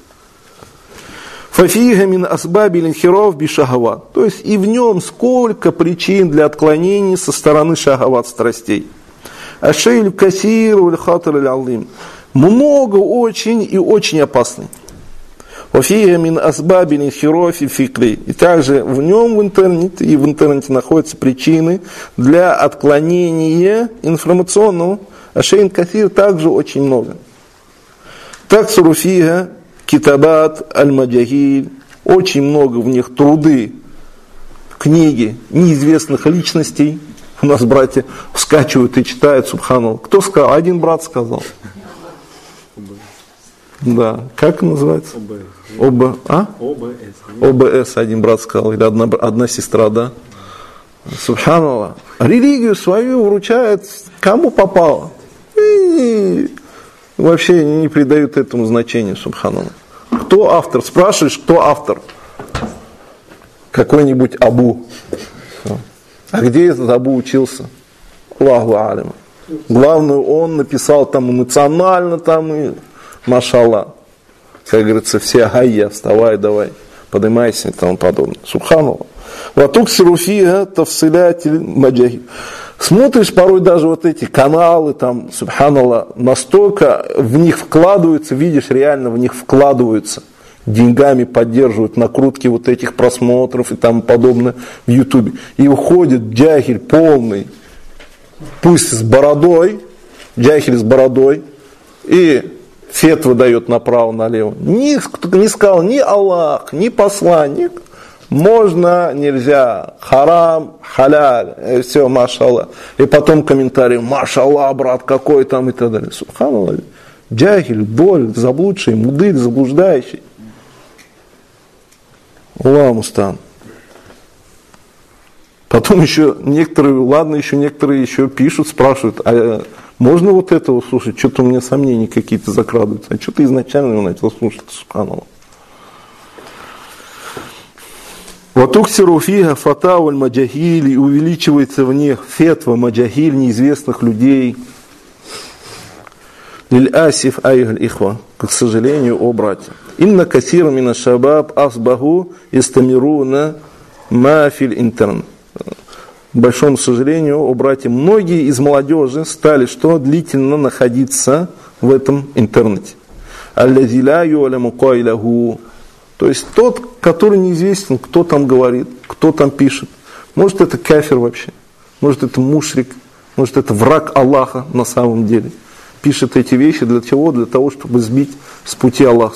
Фафига мин асбабил инхирав би шахават, то есть и в нем сколько причин для отклонений со стороны шахават, страстей. Ашейль касир валь хатар аль алим, много очень и очень опасный. Вафия мин асбабин хирофи фикри. И также в нем в интернете и в интернете находятся причины для отклонения информационного. Ашейн кафир также очень много. Так суруфига, китабат, аль-маджахиль. Очень много в них труды, книги неизвестных личностей. У нас братья скачивают и читают, субханаллах. Кто сказал? Один брат сказал. Да. Как называется? ОБС. ОБ, а? ОБС. ОБС, один брат сказал, или одна, одна сестра, да? Субханаллах. Религию свою вручает кому попало. И вообще не придают этому значения, субханаллах. Кто автор? Спрашиваешь, кто автор? Какой-нибудь Абу. А где этот Абу учился? Аллаху алим. Главное, он написал там эмоционально, там и машаллах. Как говорится, все гайя, вставай, давай, поднимайся и тому подобное. Субханаллах. Ватуксиру фиха тафсилятиль маджахи. Смотришь порой даже вот эти каналы, там, субханаллах, настолько в них вкладываются, видишь, реально в них вкладываются, деньгами поддерживают накрутки вот этих просмотров и тому подобное в Ютубе. И уходит джахиль полный, пусть с бородой, джахиль с бородой, и фетвы дает направо-налево. Не, не сказал ни Аллах, ни посланник. Можно, нельзя, харам, халяль, все, машаллах. И потом комментарий, машаллах, брат, какой там и так далее. Субханаллах. Джахиль, боль, заблудший, мудыль, заблуждающий. Аллах мустан. Потом еще некоторые, ладно, еще некоторые еще пишут, спрашивают, а можно вот этого слушать? Что-то у меня сомнения какие-то закрадываются. А что ты изначально начал слушать? Субханаллах. Ватуксиру фиха фатау аль-маджахиль, и увеличивается в них фетва маджахиль, неизвестных людей. Лиль-асиф айгаль ихва, к сожалению, о братья. Инна касир мина шабаб асбаху истамируна мафиль интерн. К большому сожалению, о братья, многие из молодежи стали что? Длительно находиться в этом интернете. Аллази ла ю'ламу кайлаху. То есть тот, который неизвестен, кто там говорит, кто там пишет. Может это кафир вообще, может это мушрик, может это враг Аллаха на самом деле. Пишет эти вещи для чего? Для того, чтобы сбить с пути Аллаха.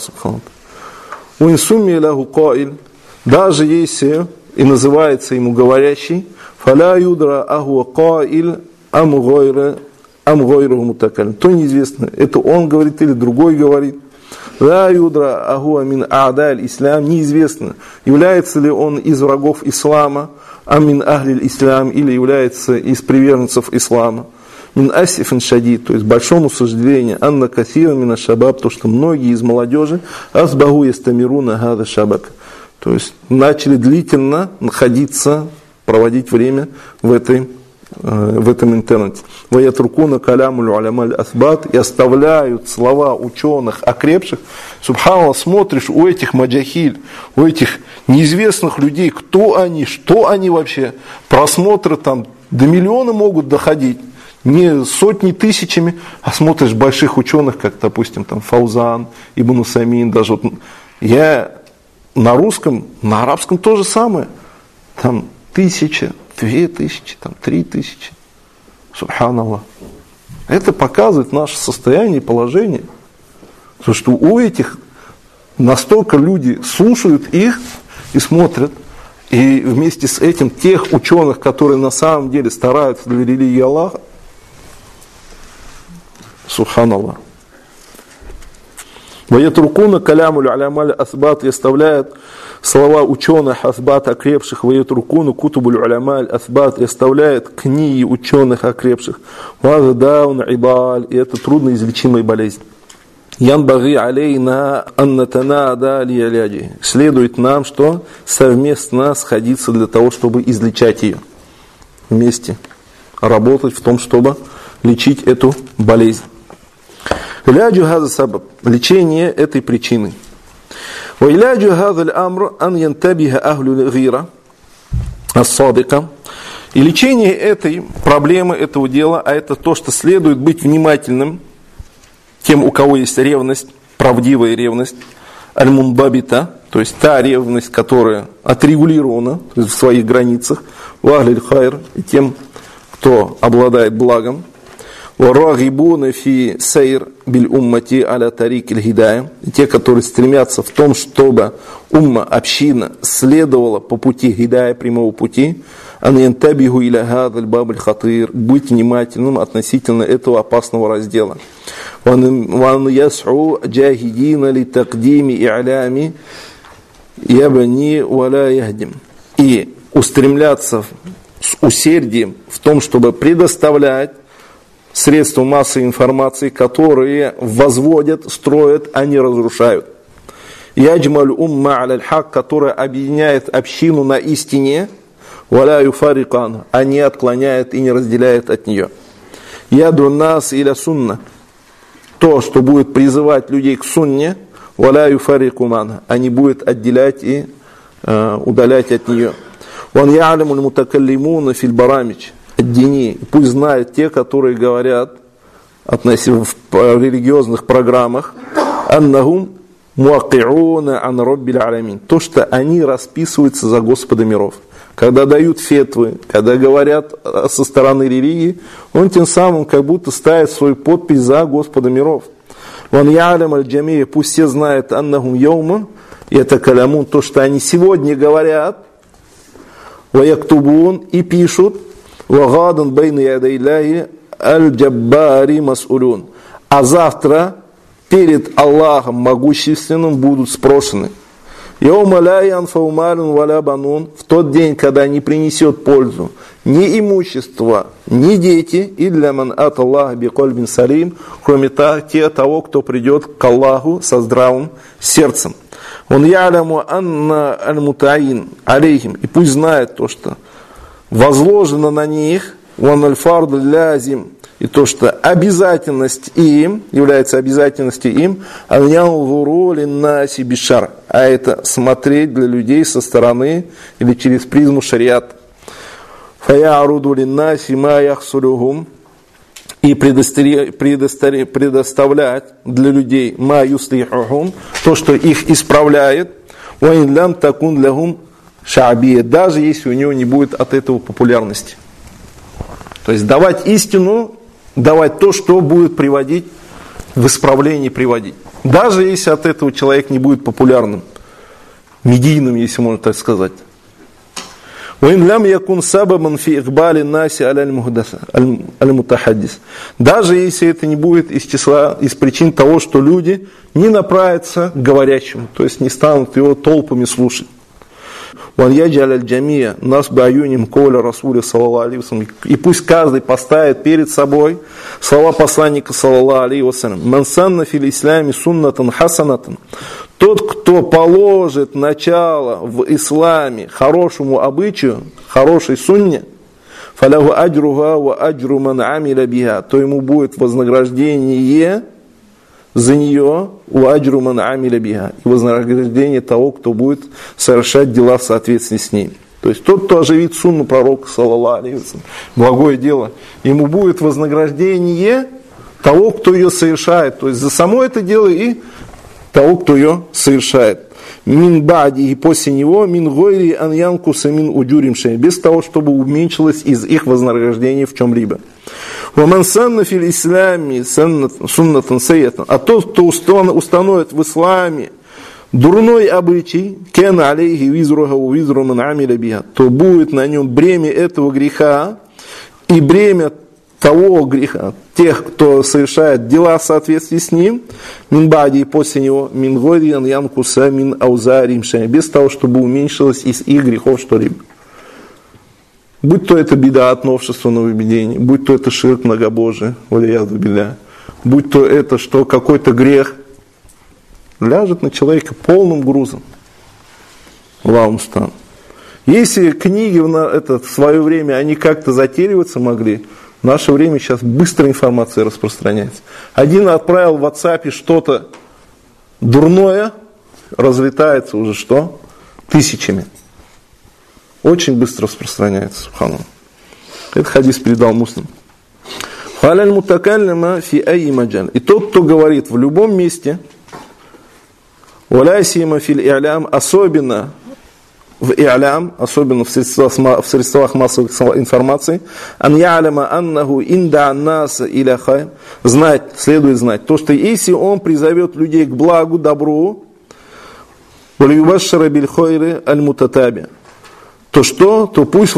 Даже если и называется ему говорящий, фаля юдра аху каиль ам гойра ам гойру мутакалим. То неизвестно, это он говорит или другой говорит. Ла юдра аху амин а'даль ислам, неизвестно, является ли он из врагов ислама, амин ахлиль ислам, или является из приверженцев ислама. Мин асифин шадид, то есть большому сожалению, анна касира мина шабаб, то что многие из молодежи асбаху ястамируна хада шабак, то есть начали длительно находиться, проводить время в этой в этом интернете. Ваятуркуна калямуль улямаль асбат, и оставляют слова ученых окрепших. Субханаллах, смотришь у этих маджахиль, у этих неизвестных людей, кто они, что они вообще, просмотры там до миллиона могут доходить, не сотни тысячами, а смотришь больших ученых, как, допустим, там Фаузан, Ибн Усаймин, даже вот я на русском, на арабском то же самое, там тысяча, две тысячи, там, три тысячи. Субханаллах. Это показывает наше состояние и положение. Потому что у этих настолько люди слушают их и смотрят. И вместе с этим тех ученых, которые на самом деле стараются для религии Аллаха. Субханаллах. Ваятуркуна калямуль алямаль асбат, и оставляют слова ученых асбат окрепших. Ваятуркуна кутубуль алямаль асбат, и оставляют книги ученых окрепших. Вагадаун ибаль, и это трудноизлечимая болезнь. Янбаги алейна аннатанада лияляджи. Следует нам, что совместно сходиться для того, чтобы излечать ее. Вместе работать в том, чтобы лечить эту болезнь. Иляджу хаза сабаб, лечение этой причины. Ва иляджу хаза аль-амр ан янтабиха ахлю гира ас-садика. И лечение этой проблемы, этого дела, а это то, что следует быть внимательным тем, у кого есть ревность, правдивая ревность, аль-мунбабита, то есть та ревность, которая отрегулирована, то есть в своих границах, ва ахлиль хайр, и тем, кто обладает благом, وَرَغِبُونَ فِي سَيْرْ بِالْأُمَّةِ عَلَى تَرِيكِ الْهِدَايَةِ, и те, которые стремятся в том, чтобы умма, община, следовала по пути хидая, прямого пути, أَنْ يَنْتَبِهُ إِلَى هَذَا الْبَابِ الْخَطِيرِ, быть внимательным относительно этого опасного раздела. وأن يسعوا جاهدين لتقديم إعلام يبني ولا يهدم. И устремляться с усердием в том, чтобы предоставлять средства массовой информации, которые возводят, строят, а не разрушают. Яджмаль умма аля аль-хак, которая объединяет общину на истине, валя юфарикан, а не отклоняет и не разделяет от нее. Яду нас иля сунна, то, что будет призывать людей к сунне, валя юфарикуман, а не будет отделять и э, удалять от нее. Ван я'ламу аль-мутакаллимуна фил барамидж ад-дини, пусть знают те, которые говорят относительно в религиозных программах, аннахум муаки'уна ан раббил аламин, то, что они расписываются за Господа миров. Когда дают фетвы, когда говорят со стороны религии, он тем самым как будто ставит свою подпись за Господа миров. Ван я'лам аль-джамия, пусть все знают аннахум яуман ятакалямун, то, что они сегодня говорят, ваяктубун, и пишут, вагадан байна ядайлахи аль-джаббари мас'улун, а завтра перед Аллахом могущественным будут спрошены. Йаума ла янфау малун валя банун, в тот день, когда не принесет пользу ни имущество, ни дети, илля ман ат Аллах бикольбин салим, кроме того, кто придет к Аллаху со здравым сердцем. Он яляму анна аль-мутаин алейхим, и пусть знает то, что возложено на них, ван аль-фард лязим, и то, что обязательность им, является обязательностью им, а это смотреть для людей со стороны или через призму шариата. И предоставлять для людей ма юслихухум, то, что их исправляет, даже если у него не будет от этого популярности. То есть давать истину, давать то, что будет приводить в исправление, приводить. Даже если от этого человек не будет популярным, медийным, если можно так сказать. Даже если это не будет из числа, из причин того, что люди не направятся к говорящему, то есть не станут его толпами слушать. И пусть каждый поставит перед собой слова посланника саллаллаху алейхи вассалям. Ман санна фил исламе суннатан хасанатан. Тот, кто положит начало в исламе хорошему обычаю, хорошей сунне, фаляху аджруха ва аджру ман амиля биха, то ему будет вознаграждение за нее, у аджру ман амиля биха, и вознаграждение того, кто будет совершать дела в соответствии с ней. То есть тот, кто оживит сунну пророка, саллаллаху алейхи вассалям, благое дело, ему будет вознаграждение того, кто ее совершает. То есть за само это дело и того, кто ее совершает. Мин бади, и после него мин гойри ан янкуса мин уджурим шей, без того, чтобы уменьшилось из их вознаграждения в чем-либо. Ваман санна фил исламе суннатан сайятан, а тот, кто установит в исламе дурной обычай, кен алейхи визруха у визру ман амиля биха, то будет на нем бремя этого греха и бремя того греха, тех, кто совершает дела в соответствии с ним, мин бади, и после него, мин гойриан янкуса мин аузарим шей, без того, чтобы уменьшилось из их грехов что-либо. Будь то это беда от новшества нововведений, будь то это ширк многобожие, валияду билля, будь то это, что какой-то грех ляжет на человека полным грузом. Аллаху муста'ан. Если книги в, это, в свое время, они как-то затериваться могли, в наше время сейчас быстро информация распространяется. Один отправил в WhatsApp что-то дурное, разлетается уже что? Тысячами. Очень быстро распространяется. Субханаллах. Этот хадис передал Муслим. И тот, кто говорит в любом месте, особенно в и'лям, особенно в средствах, в средствах массовой информации, ан я'ляма аннаху инда аннаса иля хайр, знать, следует знать, то, что если он призовет людей к благу, добру, валюбашшара биль хайры аль-мутатаби, то что? То пусть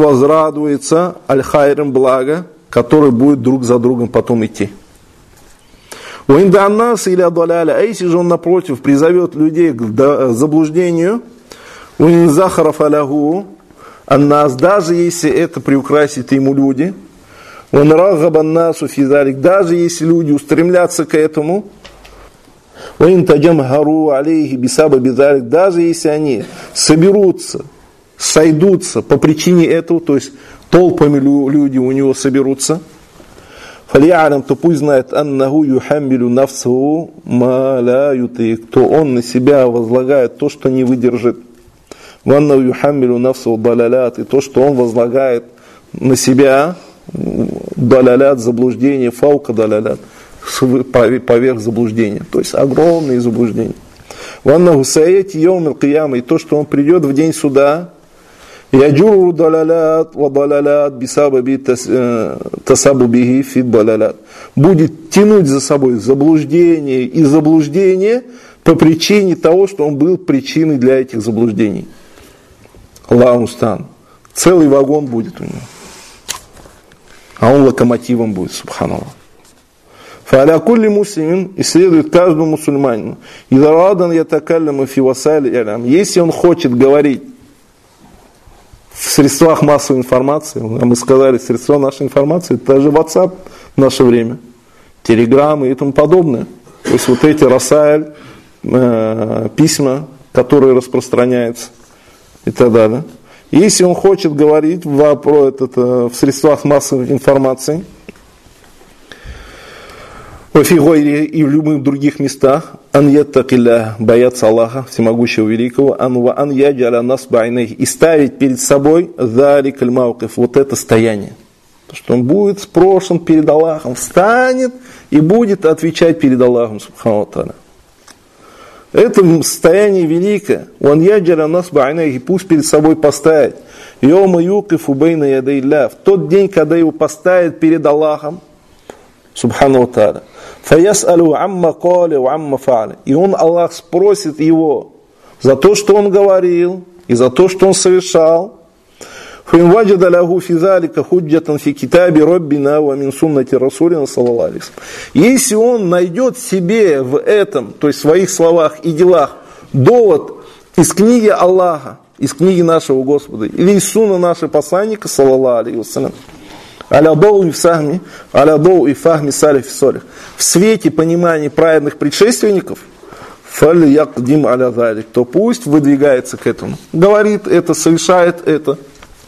возрадуется аль-хайрам, благо, который будет друг за другом потом идти. Уинданнас или адаляля, а если же он напротив призовет людей к заблуждению, уинзахараф алягу, аннас, даже если это приукрасит ему люди, он рагабаннасу физалик, даже если люди устремлятся к этому, уинтаджамгару алейхи бисаба бидалик, даже если они соберутся, сойдутся по причине этого, то есть толпами люди у него соберутся, фали'алям, то пусть знает, аннаху юхаммилю нафсаху ма ла ютик, то он на себя возлагает то, что не выдержит. Ваннаху юхаммилю нафсаху далалят, и то, что он возлагает на себя далалят, заблуждение, фаука далалят, поверх заблуждения, то есть огромные заблуждения. Ваннаху саэти йоум аль-кияма, и то, что он придет в день суда, яджуру далалят ва далалят бисабаби тасабубихи фи далалят, будет тянуть за собой заблуждение и заблуждение по причине того, что он был причиной для этих заблуждений. Аллаху муста'ан. Целый вагон будет у него, а он локомотивом будет, субханаллах. Фа'аля кулли муслимин, и следует каждому мусульманину, иза радан ятакаллама фи васайли илям, если он хочет говорить в средствах массовой информации, а мы сказали, средства нашей информации, это даже WhatsApp в наше время, телеграммы и тому подобное. То есть вот эти расайль, э, письма, которые распространяются и так далее. Если он хочет говорить в, про это, в средствах массовой информации, и в любых других местах, ан яттакилля, бояться Аллаха, всемогущего великого, ан ва ан яджаля нас байнейх, и ставить перед собой залик аль-маукиф, вот это стояние. Что он будет спрошен перед Аллахом, встанет и будет отвечать перед Аллахом, субхану ва тааля. Это состояние великое. Ван яджаля нас байнейх, и пусть перед собой поставить. Йома юкифу бейна ядейля, в тот день, когда его поставят перед Аллахом, субхану ва тааля. Фаясалу амма кали ва амма фа'аля. И он, Аллах, спросит его за то, что он говорил, и за то, что он совершал. Фаин ваджада лаху фи залика худжатан фи китаби роббина ва мин суннати расулина саллаллаху алейхи ва саллям. Если он найдет себе в этом, то есть в своих словах и делах, довод из книги Аллаха, из книги нашего Господа, или из сунны нашего посланника, саллаллаху алейхи ва саллям, аля доу и фахми, аля доу и фахми салиф солих, в свете понимания праведных предшественников, фаль якдим аля залик, то пусть выдвигается к этому, говорит это, совершает это.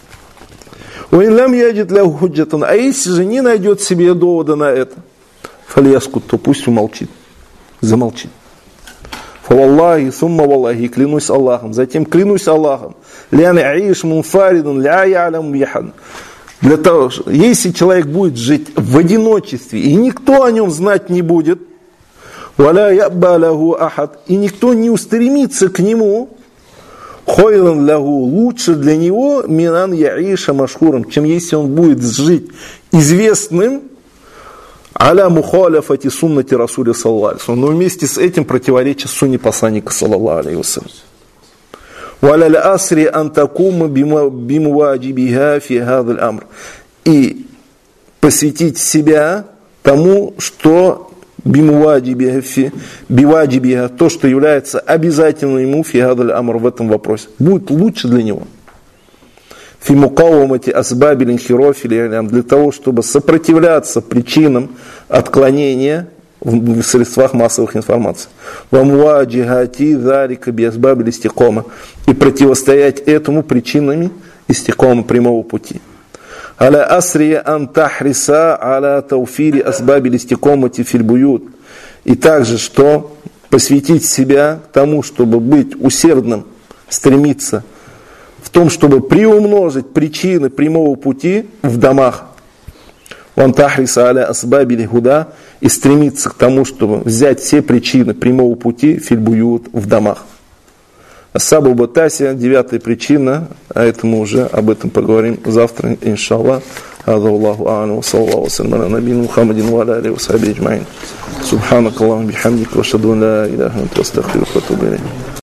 Уин лам яджид ляху худжатан, а если же не найдет себе довода на это, фаль яскут, то пусть умолчит, замолчит. Фаллахи, сумма валлахи, клянусь Аллахом, затем клянусь Аллахом, лян аиш мунфаридан, ля ялям яхан. Для того, если человек будет жить в одиночестве, и никто о нем знать не будет, валя ябба лаху ахад, и никто не устремится к нему, хойран лаху, лучше для него, минан яиша машхуром, чем если он будет жить известным, аля мухаляфати суннати расуля саллаллаху алейхи ва саллям, но вместе с этим противоречия сунне посланника саллаллаху алейхи ва саллям. وَلَلْ أَسْرِ أَنْ تَقُومَ بِمُوَاجِبِهَا فِي هَذَا الْأَمْرِ, и посвятить себя тому, что биваджибиха, то, что является обязательным ему фи хадаль амр, в этом вопросе, будет лучше для него. Фи мукавамати асбабил инхирофи, для того, чтобы сопротивляться причинам отклонения в средствах массовых информации. И противостоять этому причинами истикома, прямого пути. Аля асрия ан тахриса аля тауфири асбабил истикомати фил буют. И также, что посвятить себя тому, чтобы быть усердным, стремиться в том, чтобы приумножить причины прямого пути в домах. Ван тахриса аля асбабил худа, и стремиться к тому, чтобы взять все причины прямого пути фильбуют в домах. Асабу батасия, девятая причина, а это мы уже об этом поговорим завтра, иншаллах. Хаза Аллаху а'алам, ва саллаллаху ва саллям аля набийина Мухаммадин ва аля алихи ва сахбихи аджмаин. Субханакаллахумма бихамдика, ва ашхаду ан ла иляха илля анта, астагфирука ва атубу илейк.